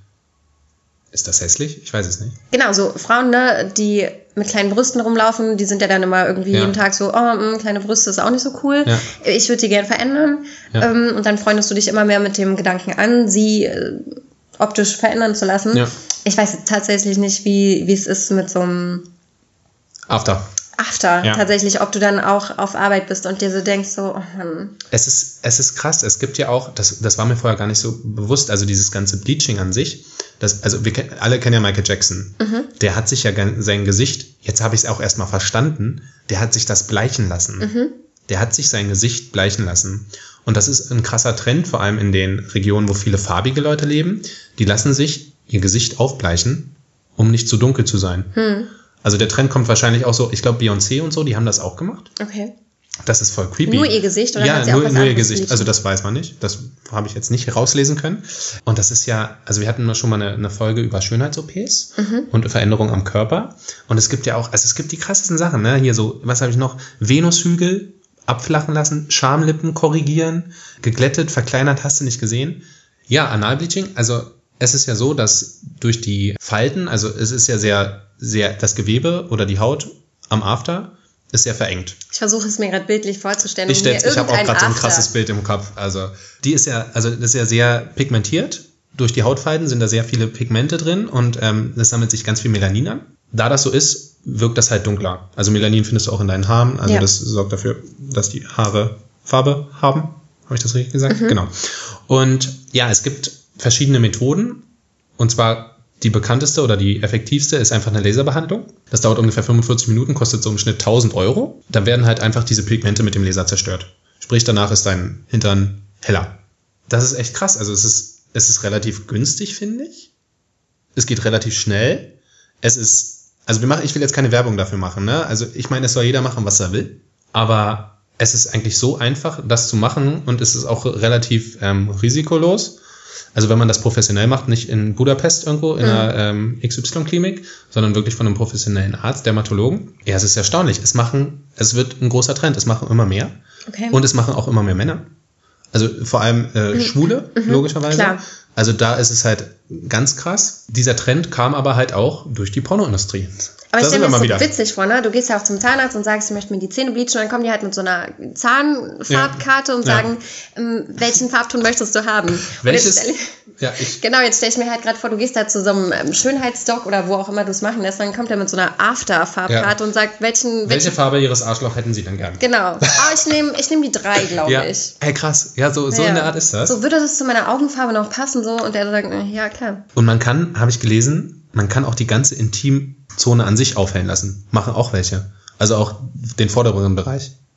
ist das hässlich? Ich weiß es nicht. Genau, so Frauen, ne, die mit kleinen Brüsten rumlaufen, die sind ja dann immer irgendwie Ja. jeden Tag so, oh, mh, kleine Brüste ist auch nicht so cool. Ja. Ich würde die gern verändern. Ja. Ähm, und dann freundest du dich immer mehr mit dem Gedanken an, sie äh, optisch verändern zu lassen. Ja. Ich weiß jetzt tatsächlich nicht, wie, wie es ist mit so einem After. After. Ja. Tatsächlich, ob du dann auch auf Arbeit bist und dir so denkst, so, oh Mann. Es ist, es ist krass. Es gibt ja auch, das, das war mir vorher gar nicht so bewusst, also dieses ganze Bleaching an sich. Das, also wir ken- alle kennen ja Michael Jackson. Mhm. Der hat sich ja gan- sein Gesicht, jetzt habe ich es auch erstmal verstanden, der hat sich das bleichen lassen. Mhm. Der hat sich sein Gesicht bleichen lassen. Und das ist ein krasser Trend, vor allem in den Regionen, wo viele farbige Leute leben. Die lassen sich ihr Gesicht aufbleichen, um nicht zu dunkel zu sein. Hm. Also der Trend kommt wahrscheinlich auch so, ich glaube Beyoncé und so, die haben das auch gemacht. Okay. Das ist voll creepy. Nur ihr Gesicht oder ja, hat sie nur, auch was nur ihr anderes Gesicht. bleachen? Also das weiß man nicht. Das habe ich jetzt nicht herauslesen können. Und das ist ja, also wir hatten schon mal eine, eine Folge über Schönheits-O Ps Mhm. und Veränderungen am Körper. Und es gibt ja auch, also es gibt die krassesten Sachen, ne? Hier so, was habe ich noch? Venushügel abflachen lassen, Schamlippen korrigieren, geglättet, verkleinert, hast du nicht gesehen? Ja, Analbleaching, also es ist ja so, dass durch die Falten, also es ist ja sehr, sehr, das Gewebe oder die Haut am After ist sehr verengt. Ich versuche es mir gerade bildlich vorzustellen. Ich, um stell's- mir ich habe auch irgendein gerade so ein After- krasses Bild im Kopf. Also die ist ja, also das ist ja sehr pigmentiert. Durch die Hautfalten sind da sehr viele Pigmente drin und ähm, es sammelt sich ganz viel Melanin an. Da das so ist, wirkt das halt dunkler. Also Melanin findest du auch in deinen Haaren. Also Ja. das sorgt dafür, dass die Haare Farbe haben. Habe ich das richtig gesagt? Genau. Und ja, es gibt verschiedene Methoden. Und zwar die bekannteste oder die effektivste ist einfach eine Laserbehandlung. Das dauert ungefähr fünfundvierzig Minuten, kostet so im Schnitt tausend Euro. Dann werden halt einfach diese Pigmente mit dem Laser zerstört. Sprich, danach ist dein Hintern heller. Das ist echt krass. Also es ist, es ist relativ günstig, finde ich. Es geht relativ schnell. Es ist, also wir machen, ich will jetzt keine Werbung dafür machen, ne? Also ich meine, es soll jeder machen, was er will. Aber es ist eigentlich so einfach, das zu machen und es ist auch relativ ähm, risikolos. Also wenn man das professionell macht, nicht in Budapest irgendwo in einer ähm, X Y-Klinik, sondern wirklich von einem professionellen Arzt, Dermatologen. Ja, es ist erstaunlich. Es machen, es wird ein großer Trend. Es machen immer mehr. Okay. Und es machen auch immer mehr Männer. Also vor allem äh, Schwule, logischerweise. klar. Also da ist es halt ganz krass. Dieser Trend kam aber halt auch durch die Pornoindustrie. Aber Da ich sind stelle wir mir mal das so wieder. witzig vor, ne? Du gehst ja auch zum Zahnarzt und sagst, ich möchte mir die Zähne bleachen, und dann kommen die halt mit so einer Zahnfarbkarte und Ja. sagen, ähm, welchen Farbton möchtest du haben? Und Welches? jetzt stell ich- Ja, ich, Genau, jetzt stelle ich mir halt gerade vor, du gehst da zu so einem ähm, Schönheitsdoc oder wo auch immer du es machen lässt, dann kommt er mit so einer After-Farbkarte Ja. und sagt, welchen, welche welchen Farbe ihres Arschloch hätten Sie dann gern? genau. Ah, ich nehme ich nehm die drei, glaube Ja, ich. hey, krass. Ja, so, so Ja. in der Art ist das. So würde das zu meiner Augenfarbe noch passen, so, und der sagt, äh, ja, klar. Und man kann, habe ich gelesen, man kann auch die ganze Intimzone an sich aufhellen lassen. Machen auch welche. Also auch den vorderen Bereich.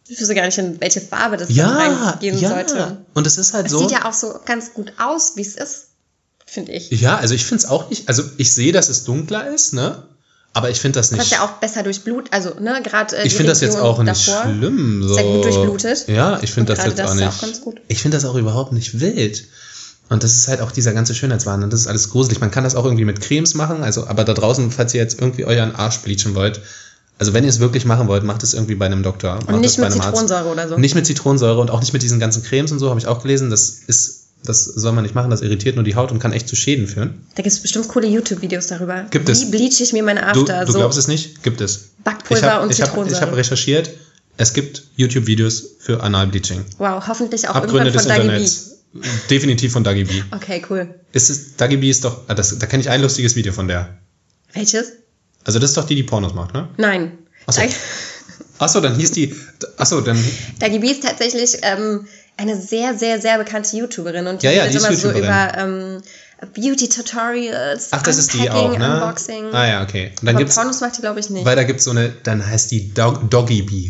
Ich wüsste gar nicht, in welche Farbe das Ja, dann reingehen ja. sollte. Und es ist halt Es so. sieht ja auch so ganz gut aus, wie es ist, finde ich. Ja, also ich finde es auch nicht. Also ich sehe, dass es dunkler ist, ne? Aber ich finde das nicht. Das ist ja auch besser durchblut, also ne, gerade äh, ich finde das jetzt auch nicht davor, schlimm. So. Sehr gut durchblutet. Ja, ich finde das jetzt das auch ist ja nicht. auch ganz gut. Ich finde das auch überhaupt nicht wild. Und das ist halt auch dieser ganze Schönheitswahn. Und das ist alles gruselig. Man kann das auch irgendwie mit Cremes machen. Also, aber da draußen, falls ihr jetzt irgendwie euren Arsch bleachen wollt, also wenn ihr es wirklich machen wollt, macht es irgendwie bei einem Doktor. Und macht nicht es bei mit einem Arzt. Zitronensäure oder so. Nicht mit Zitronensäure und auch nicht mit diesen ganzen Cremes und so, habe ich auch gelesen. Das ist, das soll man nicht machen, das irritiert nur die Haut und kann echt zu Schäden führen. Da gibt es bestimmt coole YouTube-Videos darüber. Gibt Wie es. bleach ich mir meine Du, After? du so glaubst es nicht? Gibt es. Backpulver ich hab, und ich hab, Zitronensäure. Ich habe recherchiert, es gibt YouTube-Videos für Analbleaching. Wow, hoffentlich auch Abgründe irgendwann des von Dagi B. Internets. Definitiv von Dagi B. Okay, cool. Ist es, Dagi B ist doch, ah, das, da kenne ich ein lustiges Video von der. Welches? Also das ist doch die, die Pornos macht, ne? Nein. Achso. Dagi, Achso, dann hieß die, achso, dann, Dagi B ist tatsächlich ähm, eine sehr, sehr, sehr bekannte YouTuberin. Und die Ja, ja, redet die ist immer so YouTuberin. über ähm, Beauty-Tutorials, ach, das ist die Unpacking, auch, ne? Unboxing. Ah ja, okay. Und dann Aber gibt's, Pornos macht die, glaube ich, nicht. weil da gibt's so eine, dann heißt die Dog, Doggy B.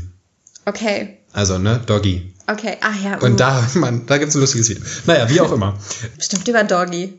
Okay, Also, ne, Doggy. okay. Ah ja, Und mm. da, man, da gibt's ein lustiges Video. Naja, wie auch immer. bestimmt über Doggy.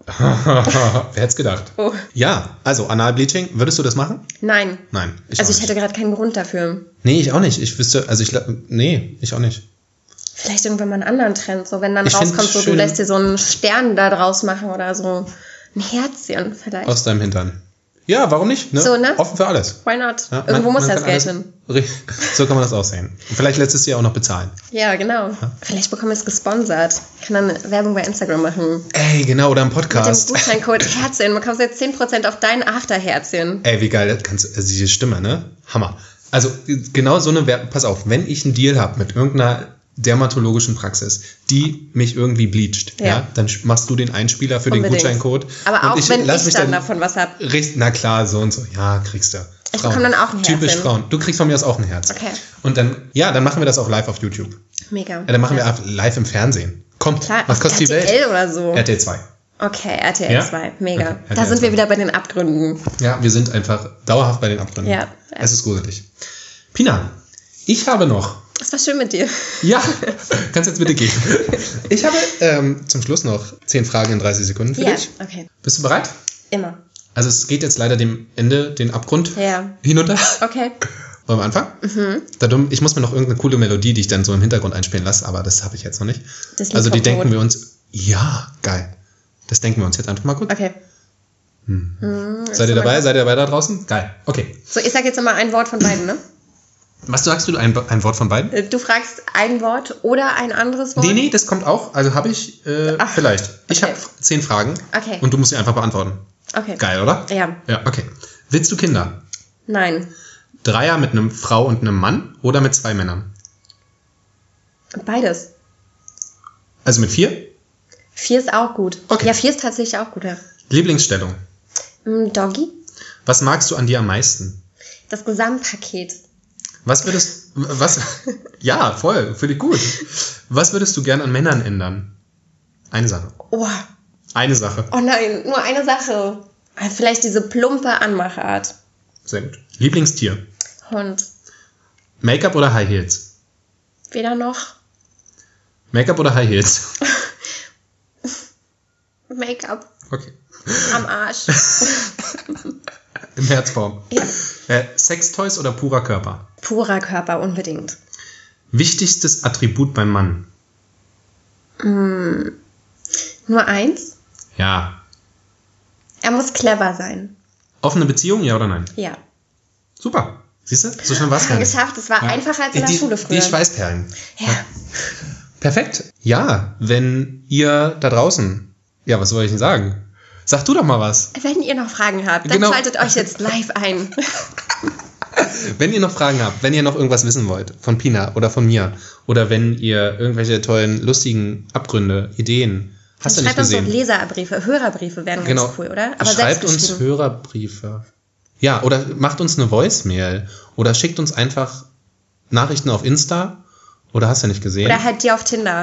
Wer hätte es gedacht? Oh. Ja, also Analbleaching, würdest du das machen? Nein. Nein, ich Also auch ich nicht. hätte gerade keinen Grund dafür. Nee, ich auch nicht. Ich wüsste, also ich, la- nee, ich auch nicht. Vielleicht irgendwann mal einen anderen Trend, so wenn dann Ich find's rauskommt, so du schön- lässt dir so einen Stern da draus machen oder so ein Herzchen vielleicht. Aus deinem Hintern. Ja, warum nicht? Ne? So, ne? Offen für alles. Why not? Ja, Irgendwo man- muss man das kann Geld alles- hin. Ri- So kann man das aussehen. Und vielleicht lässt es dir auch noch bezahlen. Ja, genau. Vielleicht bekomme ich es gesponsert. Ich kann dann Werbung bei Instagram machen. Ey, genau, oder im Mit dem Podcast. Gutscheincode Herzchen bekommst du jetzt zehn Prozent auf dein After-Herzchen. Ey, wie geil, das kannst du, also diese Stimme, ne? Hammer. Also genau so eine Werbung, pass auf, wenn ich einen Deal habe mit irgendeiner dermatologischen Praxis, die mich irgendwie bleacht, ja, Ja. dann sch- machst du den Einspieler für den Unbedingt. Gutscheincode. Aber Und auch wenn lass ich mich dann davon was hab. richt- Na klar, so und so. Ja, kriegst du. Ich bekomme dann auch ein Typisch Herzchen. Frauen. Du kriegst von mir aus auch ein Herz. Okay. Und dann, ja, dann machen wir das auch live auf YouTube. Mega. Ja, dann machen ja. wir auch live im Fernsehen. Kommt, Klar, was auf kostet die R T L Welt? oder so. R T L zwei. Okay, R T L Ja? zwei. Mega. Okay, da R T L sind wir zwei. wieder bei den Abgründen. Ja, wir sind einfach dauerhaft bei den Abgründen. Ja. Es ist gruselig. Pina, ich habe noch Es war schön mit dir. Ja, kannst jetzt bitte gehen. Ich habe ähm, zum Schluss noch zehn Fragen in dreißig Sekunden für Ja, dich. okay. Bist du bereit? Immer. Also es geht jetzt leider dem Ende, den Abgrund Ja. hinunter. Okay. Wollen wir anfangen? Mhm. Darum, ich muss mir noch irgendeine coole Melodie, die ich dann so im Hintergrund einspielen lasse, aber das habe ich jetzt noch nicht. Das Lied Also die vom denken Tod. wir uns, ja, geil. Das denken wir uns jetzt einfach mal gut. Okay. Hm. Hm, Seid ihr ist dabei? immer- Seid ihr dabei da draußen? Geil. Okay. So, ich sag jetzt immer ein Wort von beiden, ne? Was sagst du? Ein, ein Wort von beiden? Äh, Du fragst ein Wort oder ein anderes Wort? Nee, nee, das kommt auch. Also habe ich äh, Ach, vielleicht. Ich okay. habe zehn Fragen. Okay. Und du musst sie einfach beantworten. Okay. Geil, oder? Ja. Ja, okay. Willst du Kinder? Nein. Dreier mit einem Frau und einem Mann oder mit zwei Männern? Beides. Also mit vier? Vier ist auch gut. Okay. Ja, vier ist tatsächlich auch gut, ja. Lieblingsstellung. Mm, Doggy? Was magst du an dir am meisten? Das Gesamtpaket. Was würdest was Ja, voll, finde ich gut. Was würdest du gern an Männern ändern? Eine Sache. Oh, Eine Sache. oh nein, nur eine Sache. Ah, vielleicht diese plumpe Anmachart. Sehr gut. Lieblingstier. Hund. Make-up oder High Heels? Weder noch. Make-up oder High Heels? Make-up. Okay. Am Arsch. Im Herzform. Ja. Äh, Sextoys oder purer Körper? Purer Körper, unbedingt. Wichtigstes Attribut beim Mann? Mm, nur eins. Ja. Er muss clever sein. Offene Beziehung, ja oder nein? Ja. Super. Siehst du? So schnell war es Ja, gar nicht. geschafft. Es war Ja. einfacher als in der die, Schule früher. Die Schweißperlen. Ja. Perfekt. Ja, wenn ihr da draußen, ja, was soll ich denn sagen? Sag du doch mal was. Wenn ihr noch Fragen habt, dann Genau. schaltet euch jetzt live ein. Wenn ihr noch Fragen habt, wenn ihr noch irgendwas wissen wollt von Pina oder von mir oder wenn ihr irgendwelche tollen, lustigen Abgründe, Ideen, hast du nicht Schreibt uns gesehen? doch Leserbriefe, Hörerbriefe wären Genau. ganz cool, oder? Aber Schreibt selbst uns geschrieben. Hörerbriefe. Ja, oder macht uns eine Voicemail oder schickt uns einfach Nachrichten auf Insta oder hast du nicht gesehen? Oder halt die auf Tinder.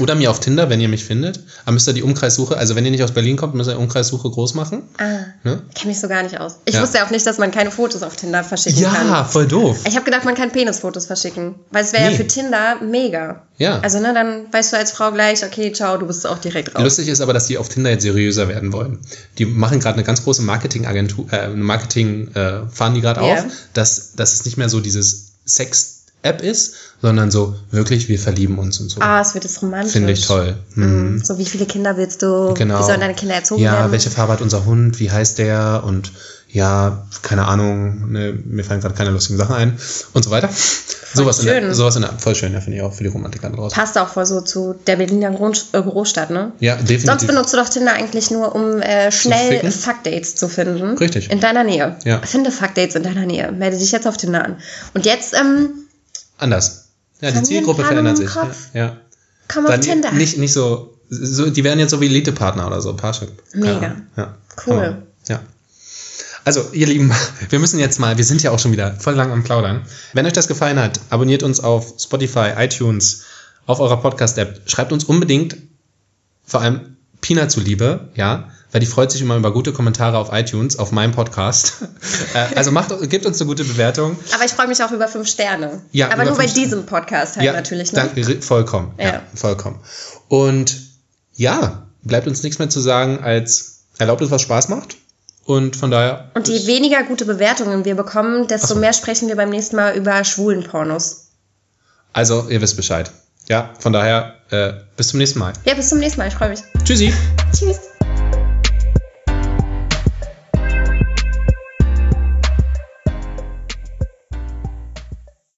Oder mir auf Tinder, wenn ihr mich findet. Aber müsst ihr die Umkreissuche, also wenn ihr nicht aus Berlin kommt, müsst ihr die Umkreissuche groß machen. Ah, ne? Kenne mich so gar nicht aus. Ich ja. wusste ja auch nicht, dass man keine Fotos auf Tinder verschicken ja, kann. Ja, voll doof. Ich habe gedacht, man kann Penisfotos verschicken. Weil es wäre nee. ja für Tinder mega. Ja. Also ne, dann weißt du als Frau gleich, okay, ciao, du bist auch direkt raus. Lustig ist aber, dass die auf Tinder jetzt seriöser werden wollen. Die machen gerade eine ganz große Marketingagentur, äh, Marketing äh, fahren die gerade yeah. auf, dass, dass es nicht mehr so dieses Sex-App ist, sondern so wirklich, wir verlieben uns und so. Ah, es wird jetzt romantisch. Finde ich toll. Mhm. So, wie viele Kinder willst du? Genau. Wie sollen deine Kinder erzogen ja, werden? Ja, welche Farbe hat unser Hund? Wie heißt der? Und ja, keine Ahnung, ne, mir fallen gerade keine lustigen Sachen ein und so weiter. Voll sowas schön. In der, sowas in der, voll schön, ja, finde ich auch für die Romantiker draußen. Passt auch voll so zu der Berliner Großstadt, ne? Ja, definitiv. Sonst benutzt du doch Tinder eigentlich nur, um äh, schnell Fuckdates zu finden. Richtig. In deiner Nähe. Ja. Finde Fuckdates in deiner Nähe. Melde dich jetzt auf Tinder an. Und jetzt, ähm... anders. Ja, die Zielgruppe verändert sich. Ja, ja. Komm auf Tinder. Nicht, nicht so, so, die werden jetzt so wie Elite-Partner oder so, Parship. Mega. Ja. Cool. Hammer. Ja. Also, ihr Lieben, wir müssen jetzt mal, wir sind ja auch schon wieder voll lang am Plaudern. Wenn euch das gefallen hat, abonniert uns auf Spotify, iTunes, auf eurer Podcast-App. Schreibt uns unbedingt, vor allem Pina zuliebe, ja, weil die freut sich immer über gute Kommentare auf iTunes, auf meinem Podcast. Also macht, gebt uns eine gute Bewertung. Aber ich freue mich auch über fünf Sterne. Ja, aber nur bei fünf diesem Podcast halt ja, natürlich. Ne? Danke, vollkommen. Ja. ja, vollkommen. Und ja, bleibt uns nichts mehr zu sagen, als erlaubt es, was Spaß macht. Und von daher... Und je weniger gute Bewertungen wir bekommen, desto so. mehr sprechen wir beim nächsten Mal über schwulen Pornos. Also, ihr wisst Bescheid. Ja, von daher, äh, bis zum nächsten Mal. Ja, bis zum nächsten Mal. Ich freue mich. Tschüssi. Tschüss.